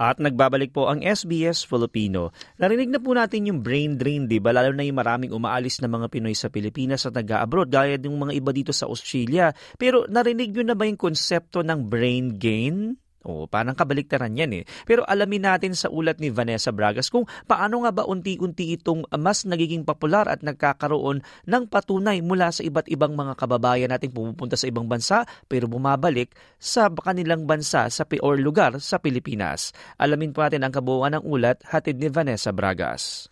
At nagbabalik po ang S B S Filipino. Narinig na po natin yung brain drain, di ba? Lalo na yung maraming umaalis na mga Pinoy sa Pilipinas at nag-abroad, gaya ng mga iba dito sa Australia. Pero narinig nyo na ba yung konsepto ng brain gain? O, parang kabaliktaran yan eh. Pero alamin natin sa ulat ni Vanessa Bragas kung paano nga ba unti-unti itong mas nagiging popular at nagkakaroon ng patunay mula sa iba't ibang mga kababayan nating pumupunta sa ibang bansa pero bumabalik sa kanilang bansa sa or lugar sa Pilipinas. Alamin po natin ang kabuuan ng ulat hatid ni Vanessa Bragas.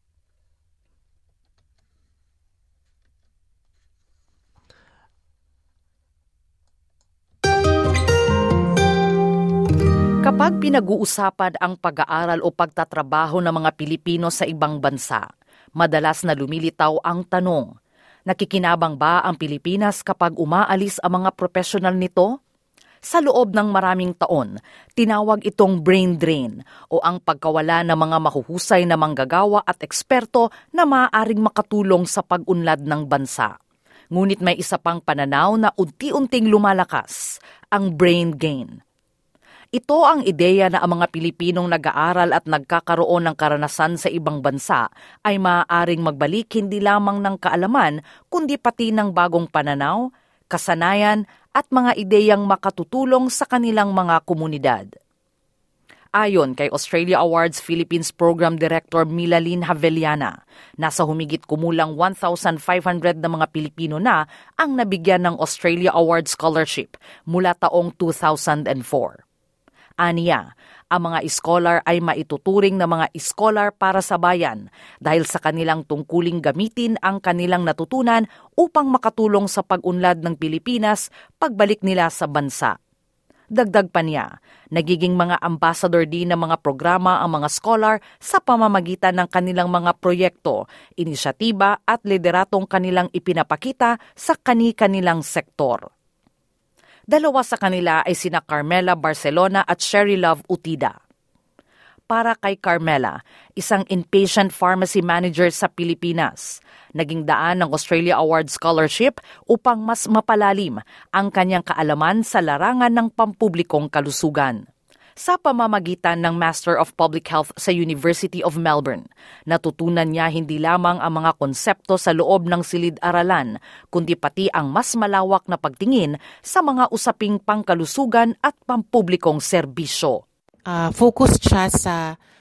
Kapag pinag-uusapan ang pag-aaral o pagtatrabaho ng mga Pilipino sa ibang bansa, madalas na lumilitaw ang tanong, nakikinabang ba ang Pilipinas kapag umaalis ang mga profesional nito? Sa loob ng maraming taon, tinawag itong brain drain o ang pagkawala ng mga mahuhusay na manggagawa at eksperto na maaaring makatulong sa pag-unlad ng bansa. Ngunit may isa pang pananaw na unti-unting lumalakas, ang brain gain. Ito ang ideya na ang mga Pilipinong nag-aaral at nagkakaroon ng karanasan sa ibang bansa ay maaaring magbalik hindi lamang ng kaalaman kundi pati ng bagong pananaw, kasanayan at mga ideyang makatutulong sa kanilang mga komunidad. Ayon kay Australia Awards Philippines Program Director Milalyn Haveliana, nasa humigit kumulang one thousand five hundred na mga Pilipino na ang nabigyan ng Australia Awards Scholarship mula taong two thousand four. Aniya, ang mga scholar ay maituturing na mga scholar para sa bayan dahil sa kanilang tungkuling gamitin ang kanilang natutunan upang makatulong sa pag-unlad ng Pilipinas pagbalik nila sa bansa. Dagdag pa niya, nagiging mga ambassador din ng mga programa ang mga scholar sa pamamagitan ng kanilang mga proyekto, inisyatiba at lideratong kanilang ipinapakita sa kani-kanilang sektor. Dalawa sa kanila ay sina Carmela Barcelona at Sherry Love Utida. Para kay Carmela, isang inpatient pharmacy manager sa Pilipinas, naging daan ng Australia Awards Scholarship upang mas mapalalim ang kanyang kaalaman sa larangan ng pampublikong kalusugan. Sa pamamagitan ng Master of Public Health sa University of Melbourne, natutunan niya hindi lamang ang mga konsepto sa loob ng silid-aralan, kundi pati ang mas malawak na pagtingin sa mga usaping pangkalusugan at pampublikong serbisyo. Uh, focused siya sa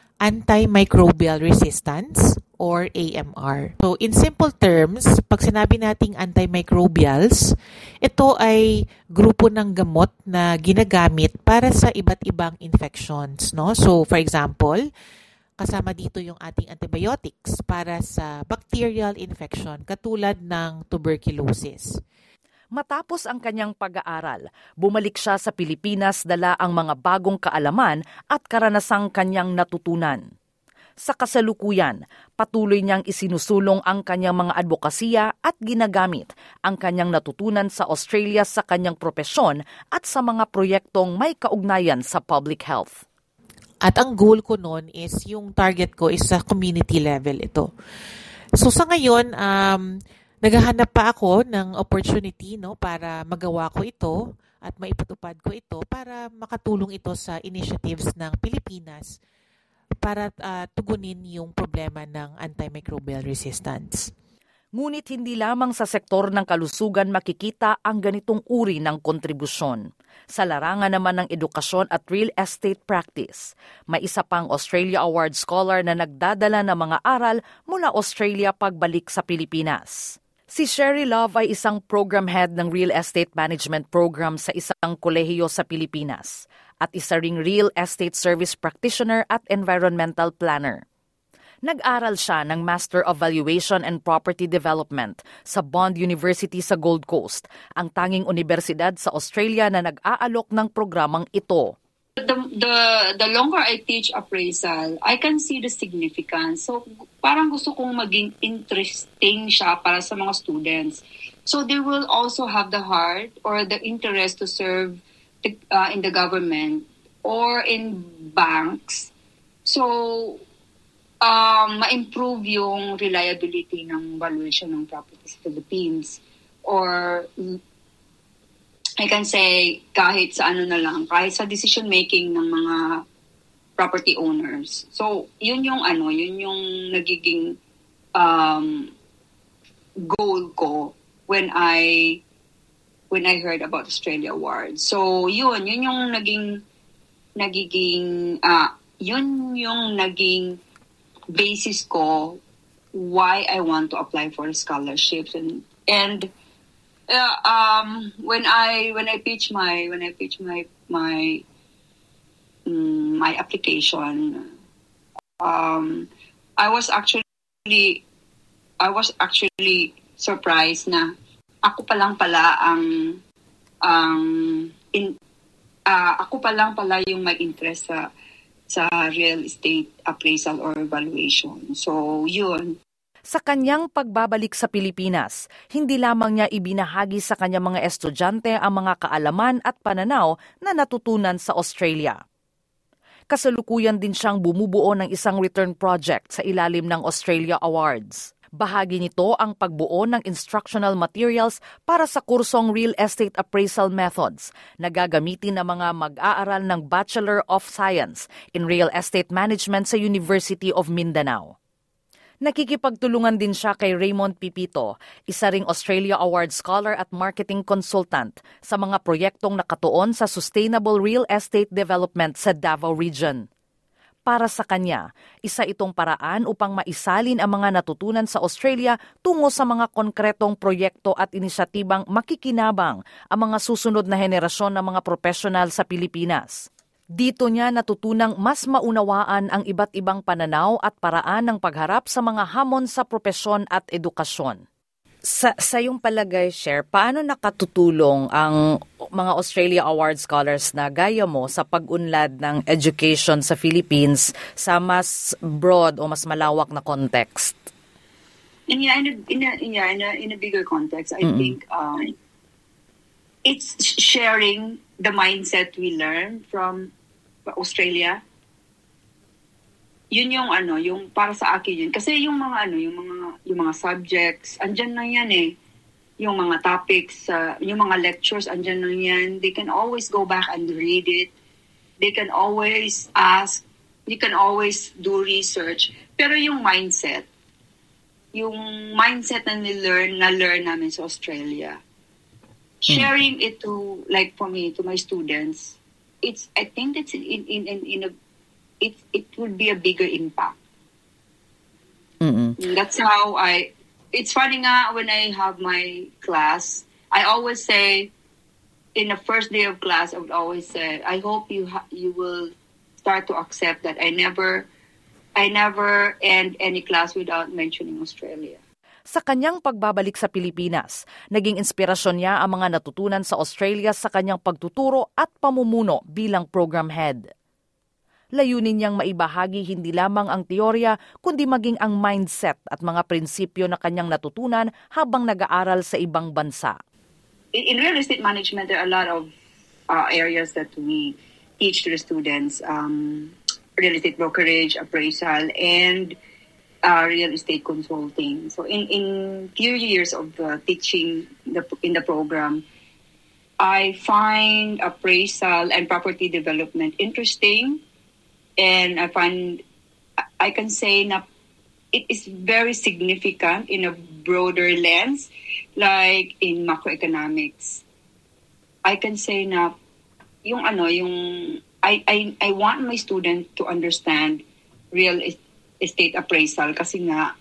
antimicrobial resistance or A M R. So in simple terms, pag sinabi nating antimicrobials, ito ay grupo ng gamot na ginagamit para sa iba't ibang infections, no? So for example, kasama dito yung ating antibiotics para sa bacterial infection katulad ng tuberculosis. Matapos ang kanyang pag-aaral, bumalik siya sa Pilipinas dala ang mga bagong kaalaman at karanasang kanyang natutunan. Sa kasalukuyan, patuloy niyang isinusulong ang kanyang mga advokasya at ginagamit ang kanyang natutunan sa Australia sa kanyang propesyon at sa mga proyektong may kaugnayan sa public health. At ang goal ko noon is yung target ko is sa community level ito. So sa ngayon, um, naghahanap pa ako ng opportunity, no, para magawa ko ito at maipatupad ko ito para makatulong ito sa initiatives ng Pilipinas para uh, tugunin yung problema ng antimicrobial resistance. Ngunit hindi lamang sa sektor ng kalusugan makikita ang ganitong uri ng kontribusyon. Sa larangan naman ng edukasyon at real estate practice, may isa pang Australia Award Scholar na nagdadala ng mga aral mula Australia pagbalik sa Pilipinas. Si Sherry Love ay isang program head ng Real Estate Management Program sa isang kolehiyo sa Pilipinas at isa ring Real Estate Service Practitioner at Environmental Planner. Nag-aral siya ng Master of Valuation and Property Development sa Bond University sa Gold Coast, ang tanging universidad sa Australia na nag-aalok ng programang ito. The, the the longer I teach appraisal, I can see the significance. So, parang gusto kong maging interesting siya para sa mga students. So, they will also have the heart or the interest to serve the, uh, in the government or in banks. So, um, ma-improve yung reliability ng valuation ng properties sa Philippines. Or I can say kahit sa ano na lang, kahit sa decision making ng mga property owners. So, yun yung ano, yun yung nagiging um, goal ko when I when I heard about Australia Awards. So, yun, yun yung naging nagiging uh, yun yung naging basis ko why I want to apply for scholarships and and uh, um when I when I pitch my when I pitch my my um, my application um I was actually I was actually surprised na ako pa lang pala ang ang in uh, ako pa lang pala yung may interest sa sa real estate appraisal or evaluation. So, yun. Sa kanyang pagbabalik sa Pilipinas, hindi lamang niya ibinahagi sa kanyang mga estudyante ang mga kaalaman at pananaw na natutunan sa Australia. Kasalukuyan din siyang bumubuo ng isang return project sa ilalim ng Australia Awards. Bahagi nito ang pagbuo ng instructional materials para sa kursong Real Estate Appraisal Methods na gagamitin ng mga mag-aaral ng Bachelor of Science in Real Estate Management sa University of Mindanao. Nakikipagtulungan din siya kay Raymond Pipito, isa ring Australia Award Scholar at Marketing Consultant sa mga proyektong nakatuon sa Sustainable Real Estate Development sa Davao Region. Para sa kanya, isa itong paraan upang maisalin ang mga natutunan sa Australia tungo sa mga konkretong proyekto at inisyatibang makikinabang ang mga susunod na henerasyon ng mga profesional sa Pilipinas. Dito niya natutunang mas maunawaan ang iba't ibang pananaw at paraan ng pagharap sa mga hamon sa propesyon at edukasyon. Sa, sa iyong palagay, Cher, paano nakatutulong ang mga Australia Award Scholars na gaya mo sa pag-unlad ng education sa Philippines sa mas broad o mas malawak na context? And yeah, in a, in a, yeah, in a, in a bigger context, I mm-hmm. think um, it's sharing the mindset we learn from Australia. Yun yung ano, yung para sa akin yun. Kasi yung mga ano, yung mga yung mga subjects, andyan na yan eh. Yung mga topics, uh, yung mga lectures, andyan na yan. They can always go back and read it. They can always ask. You can always do research. Pero yung mindset, yung mindset na ni-learn, na-learn namin sa Australia, sharing hmm. it to, like for me, to my students, it's, I think it's in, in, in, in a It it would be a bigger impact. Mm-mm. That's how I. It's funny nga when I have my class, I always say, in the first day of class, I would always say, I hope you ha- you will start to accept that I never, I never end any class without mentioning Australia. Sa kanyang pagbabalik sa Pilipinas, naging inspirasyon niya ang mga natutunan sa Australia sa kanyang pagtuturo at pamumuno bilang program head. Layunin niyang maibahagi hindi lamang ang teorya, kundi maging ang mindset at mga prinsipyo na kanyang natutunan habang nag-aaral sa ibang bansa. In real estate management, there are a lot of uh, areas that we teach to the students. Um, real estate brokerage, appraisal, and uh, real estate consulting. So in, in few years of uh, teaching the, in the program, I find appraisal and property development interesting. And I find, I can say na it is very significant in a broader lens, like in macroeconomics. I can say na yung ano, yung, I, I, I want my student to understand real estate appraisal kasi nga,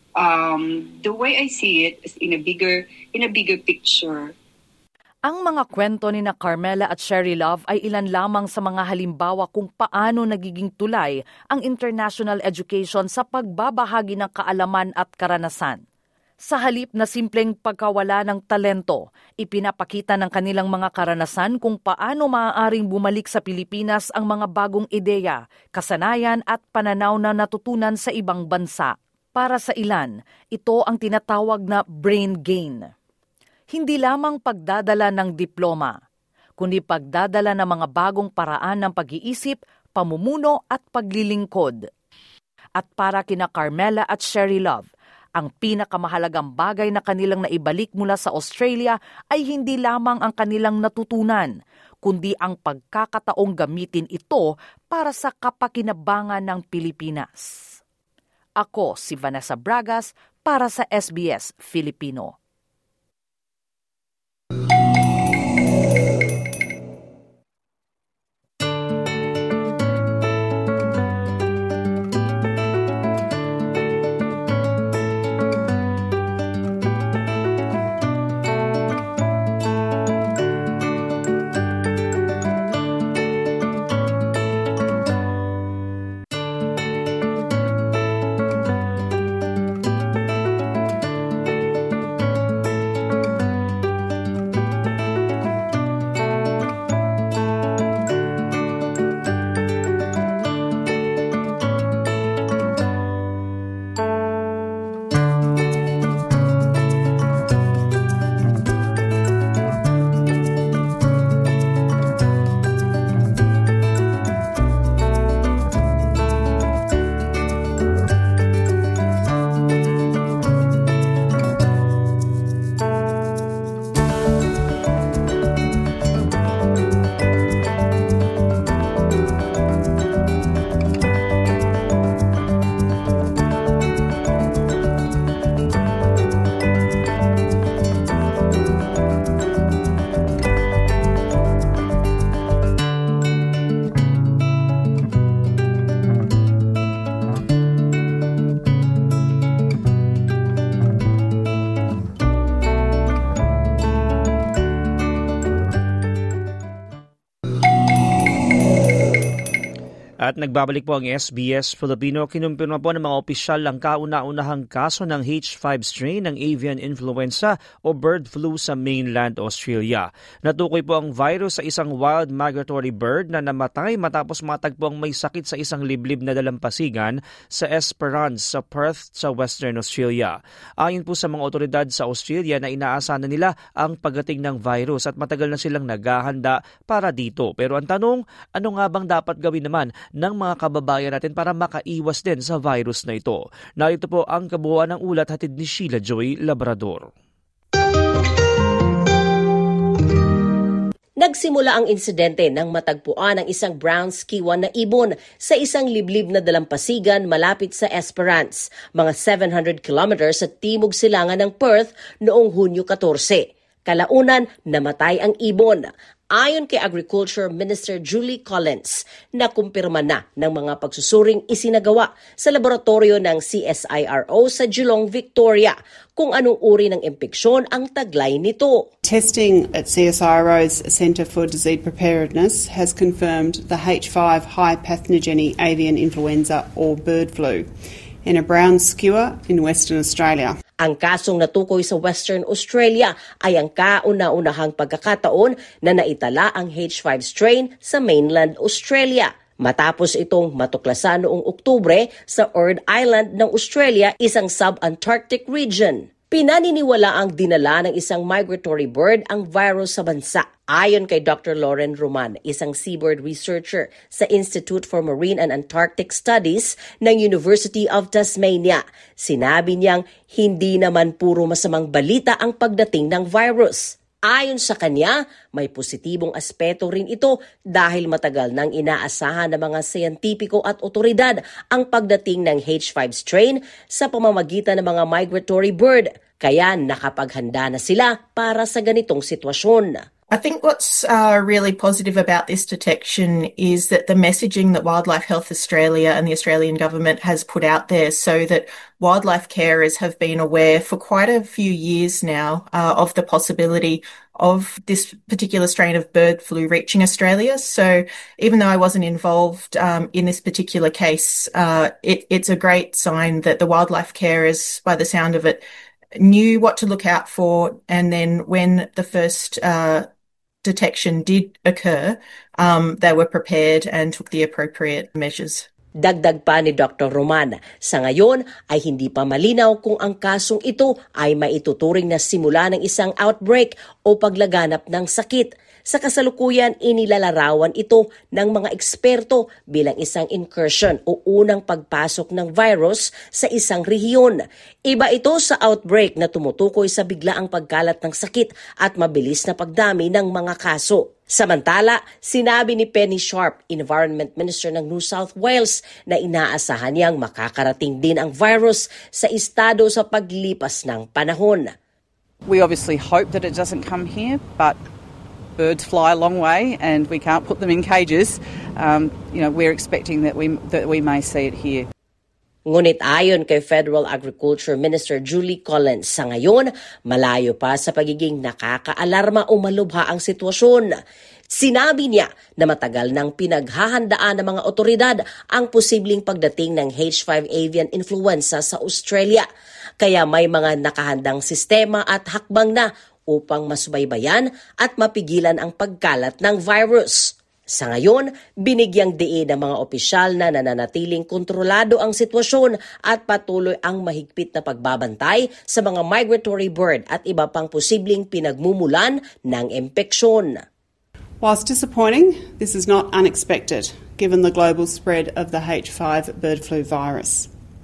um, the way I see it is in a bigger, in a bigger picture. Ang mga kwento ni na Carmela at Sherry Love ay ilan lamang sa mga halimbawa kung paano nagiging tulay ang international education sa pagbabahagi ng kaalaman at karanasan. Sa halip na simpleng pagkawala ng talento, ipinapakita ng kanilang mga karanasan kung paano maaaring bumalik sa Pilipinas ang mga bagong ideya, kasanayan at pananaw na natutunan sa ibang bansa. Para sa ilan, ito ang tinatawag na brain gain. Hindi lamang pagdadala ng diploma, kundi pagdadala ng mga bagong paraan ng pag-iisip, pamumuno at paglilingkod. At para kina Carmela at Sherry Love, Ang pinakamahalagang bagay na kanilang naibalik mula sa Australia ay hindi lamang ang kanilang natutunan, kundi ang pagkakataong gamitin ito para sa kapakinabangan ng Pilipinas. Ako si Vanessa Bragas para sa S B S Filipino. At nagbabalik po ang S B S Filipino. Kinumpirma po ng mga opisyal ang kauna-unahang kaso ng H five strain ng avian influenza o bird flu sa mainland Australia. Natukoy po ang virus sa isang wild migratory bird na namatay matapos matagpo ang may sakit sa isang liblib na dalampasigan sa Esperance sa Perth sa Western Australia. Ayon po sa mga otoridad sa Australia na inaasahan na nila ang pagdating ng virus at matagal na silang naghahanda para dito. Pero ang tanong, ano nga bang dapat gawin naman ng mga kababayan natin para makaiwas din sa virus na ito? Narito po ang kabuuan ng ulat hatid ni Sheila Joy Labrador. Nagsimula ang insidente nang matagpuan ang isang brown skiwan na ibon sa isang liblib na dalampasigan malapit sa Esperance, mga seven hundred kilometers sa timog silangan ng Perth noong Hunyo fourteen. Kalaunan, namatay ang ibon. Ayon kay Agriculture Minister Julie Collins, nakumpirma na ng mga pagsusuring isinagawa sa laboratorio ng C S I R O sa Geelong, Victoria, kung anong uri ng impeksyon ang taglay nito. Testing at C S I R O's Centre for Disease Preparedness has confirmed the H five high pathogenic avian influenza or bird flu in a brown skewer in Western Australia. Ang kasong natukoy sa Western Australia ay ang kauna-unahang pagkakataon na naitala ang H five strain sa mainland Australia. Matapos itong matuklasan noong Oktubre sa Ord Island ng Australia, isang sub-Antarctic region. Pinaniniwala ang dinala ng isang migratory bird ang virus sa bansa. Ayon kay Doctor Lauren Roman, isang seabird researcher sa Institute for Marine and Antarctic Studies ng University of Tasmania, sinabi niyang hindi naman puro masamang balita ang pagdating ng virus. Ayon sa kanya, may positibong aspeto rin ito dahil matagal nang inaasahan ng mga siyentipiko at otoridad ang pagdating ng H five strain sa pamamagitan ng mga migratory bird. Kaya nakapaghanda na sila para sa ganitong sitwasyon. I think what's uh, really positive about this detection is that the messaging that Wildlife Health Australia and the Australian government has put out there, so that wildlife carers have been aware for quite a few years now uh, of the possibility of this particular strain of bird flu reaching Australia. So even though I wasn't involved um, in this particular case, uh, it, it's a great sign that the wildlife carers, by the sound of it, knew what to look out for, and then when the first uh, detection did occur, um, they were prepared and took the appropriate measures. Dagdag pa ni Doctor Roman, sa ngayon ay hindi pa malinaw kung ang kasong ito ay maituturing na simula ng isang outbreak o paglaganap ng sakit. Sa kasalukuyan, inilalarawan ito ng mga eksperto bilang isang incursion o unang pagpasok ng virus sa isang rehiyon. Iba ito sa outbreak na tumutukoy sa biglaang pagkalat ng sakit at mabilis na pagdami ng mga kaso. Samantala, sinabi ni Penny Sharp, Environment Minister ng New South Wales, na inaasahan niyang makakarating din ang virus sa estado sa paglipas ng panahon. We obviously hope that it doesn't come here, but birds fly a long way and we can't put them in cages. Um, you know, we're expecting that we that we may see it here. Ngunit ayon kay Federal Agriculture Minister Julie Collins, sa ngayon, malayo pa sa pagiging nakakaalarma o malubha ang sitwasyon. Sinabi niya na matagal nang pinaghahandaan ng mga otoridad ang posibleng pagdating ng H five avian influenza sa Australia. Kaya may mga nakahandang sistema at hakbang na upang masubaybayan at mapigilan ang pagkalat ng virus. Sa ngayon, binigyang diin ng mga opisyal na nananatiling kontrolado ang sitwasyon at patuloy ang mahigpit na pagbabantay sa mga migratory bird at iba pang posibleng pinagmumulan ng impeksyon. Whilst disappointing, this is not unexpected given the global spread of the H five bird flu virus.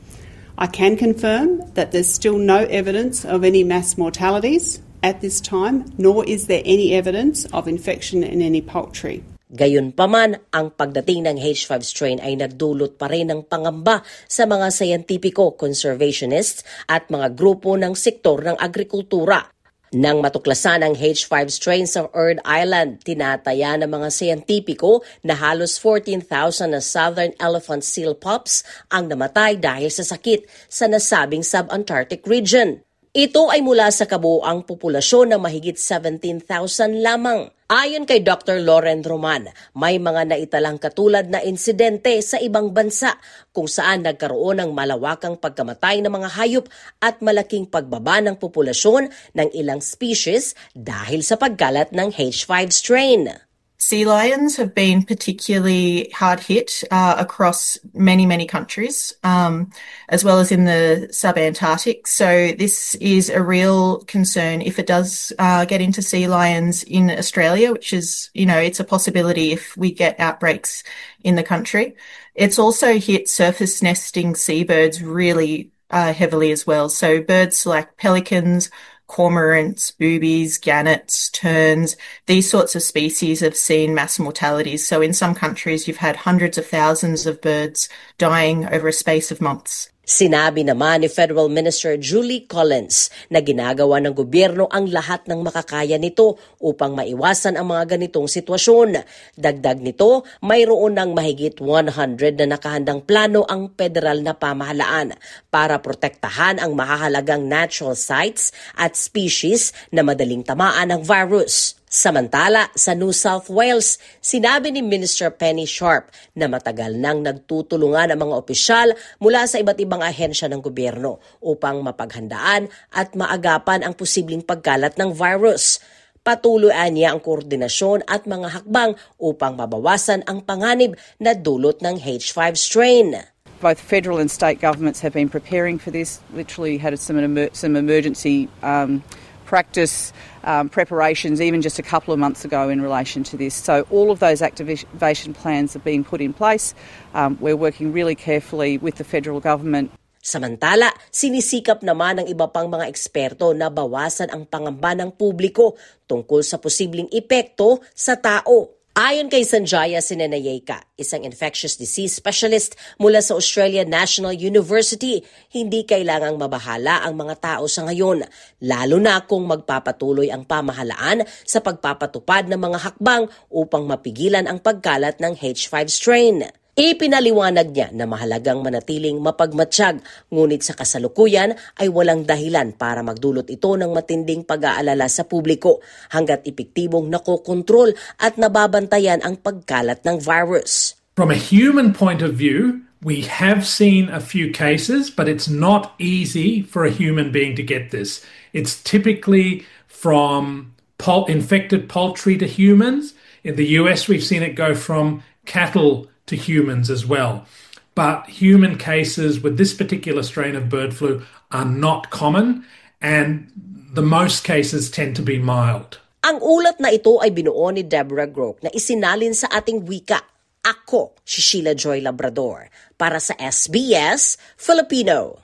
I can confirm that there's still no evidence of any mass mortalities at this time, nor is there any evidence of infection in any poultry. Gayunpaman, ang pagdating ng H five strain ay nagdulot pa rin ng pangamba sa mga scientifico, conservationists at mga grupo ng sektor ng agrikultura. Nang matuklasan ang H five strain sa Erd Island, tinataya ng mga scientifico na halos fourteen thousand na southern elephant seal pups ang namatay dahil sa sakit sa nasabing sub-Antarctic region. Ito ay mula sa kabuuang populasyon na mahigit seventeen thousand lamang. Ayon kay Doctor Lauren Roman, may mga naitalang katulad na insidente sa ibang bansa kung saan nagkaroon ng malawakang pagkamatay ng mga hayop at malaking pagbaba ng populasyon ng ilang species dahil sa pagkalat ng H five strain. Sea lions have been particularly hard hit uh, across many, many countries, um, as well as in the sub-Antarctic. So this is a real concern if it does uh, get into sea lions in Australia, which is, you know, it's a possibility if we get outbreaks in the country. It's also hit surface nesting seabirds really uh, heavily as well. So birds like pelicans, cormorants, boobies, gannets, terns, these sorts of species have seen mass mortalities. So in some countries, you've had hundreds of thousands of birds dying over a space of months. Sinabi naman ni Federal Minister Julie Collins na ginagawa ng gobyerno ang lahat ng makakaya nito upang maiwasan ang mga ganitong sitwasyon. Dagdag nito, mayroon ng mahigit one hundred na nakahandang plano ang federal na pamahalaan para protektahan ang mahahalagang natural sites at species na madaling tamaan ng virus. Samantala, sa New South Wales, sinabi ni Minister Penny Sharp na matagal nang nagtutulungan ang mga opisyal mula sa iba't ibang ahensya ng gobyerno upang mapaghandaan at maagapan ang posibleng pagkalat ng virus. Patuloy niya ang koordinasyon at mga hakbang upang mabawasan ang panganib na dulot ng H five strain. Both federal and state governments have been preparing for this, literally had some, some emergency um, practice um, preparations even just a couple of months ago in relation to this. So all of those activation plans have been put in place. Um, we're working really carefully with the federal government. Samantala, sinisikap naman ng iba pang mga eksperto na bawasan ang pangamba ng publiko tungkol sa posibleng epekto sa tao. Ayon kay Sanjaya Sinanayeka, isang infectious disease specialist mula sa Australian National University, hindi kailangang mabahala ang mga tao sa ngayon, lalo na kung magpapatuloy ang pamahalaan sa pagpapatupad ng mga hakbang upang mapigilan ang pagkalat ng H five strain. Ipinaliwanag niya na mahalagang manatiling mapagmatsyag, ngunit sa kasalukuyan ay walang dahilan para magdulot ito ng matinding pag-aalala sa publiko hanggat epektibong nakokontrol at nababantayan ang pagkalat ng virus. From a human point of view, we have seen a few cases, but it's not easy for a human being to get this. It's typically from pol- infected poultry to humans. In the U S, we've seen it go from cattle to humans as well. But human cases with this particular strain of bird flu are not common, and the most cases tend to be mild. Ang ulat na ito ay binuo ni Deborah Groke na isinalin sa ating wika. Ako, si Sheila Joy Labrador, para sa S B S Filipino.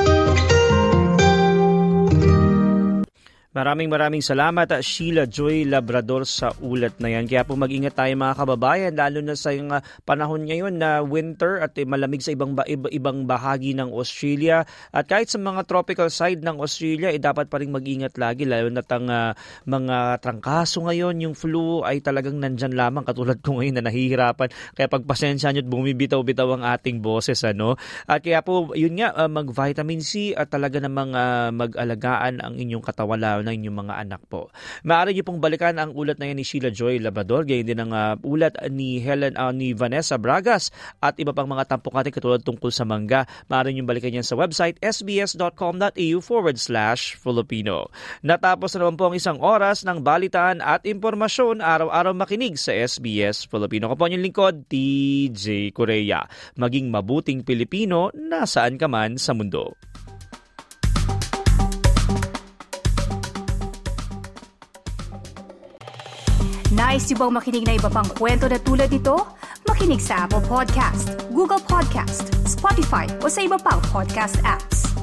Maraming maraming salamat Sheila Joy Labrador sa ulat na yan. Kaya po mag-ingat tayo mga kababayan, lalo na sa yung, uh, panahon ngayon na winter at eh, malamig sa ibang, iba, ibang bahagi ng Australia. At kahit sa mga tropical side ng Australia, eh, dapat pa rin mag-ingat lagi, lalo na tang uh, mga trangkaso ngayon. Yung flu ay talagang nandyan lamang, katulad ko ngayon na nahihirapan. Kaya pagpasensya nyo at bumibitaw-bitaw ang ating boses. Ano? At kaya po, yun nga, uh, mag-vitamin C at talaga namang uh, mag-alagaan ang inyong katawan ng inyong mga anak po. Maaari niyo pong balikan ang ulat na yan ni Sheila Joy Labrador, gayon din ang uh, ulat ni Helen uh, ni Vanessa Bragas at iba pang mga tampok natin katulad tungkol sa mangga. Maaari niyo balikan yan sa website sbs.com.au forward slash Filipino. Natapos na naman po ang isang oras ng balitaan at impormasyon, araw-araw makinig sa S B S Filipino. Ako po ang lingkod, T J Correa. Maging mabuting Pilipino nasaan ka man sa mundo. Nice yung bang makinig na iba pang kwento na tulad ito? Makinig sa Apple Podcast, Google Podcast, Spotify o sa iba pang podcast apps.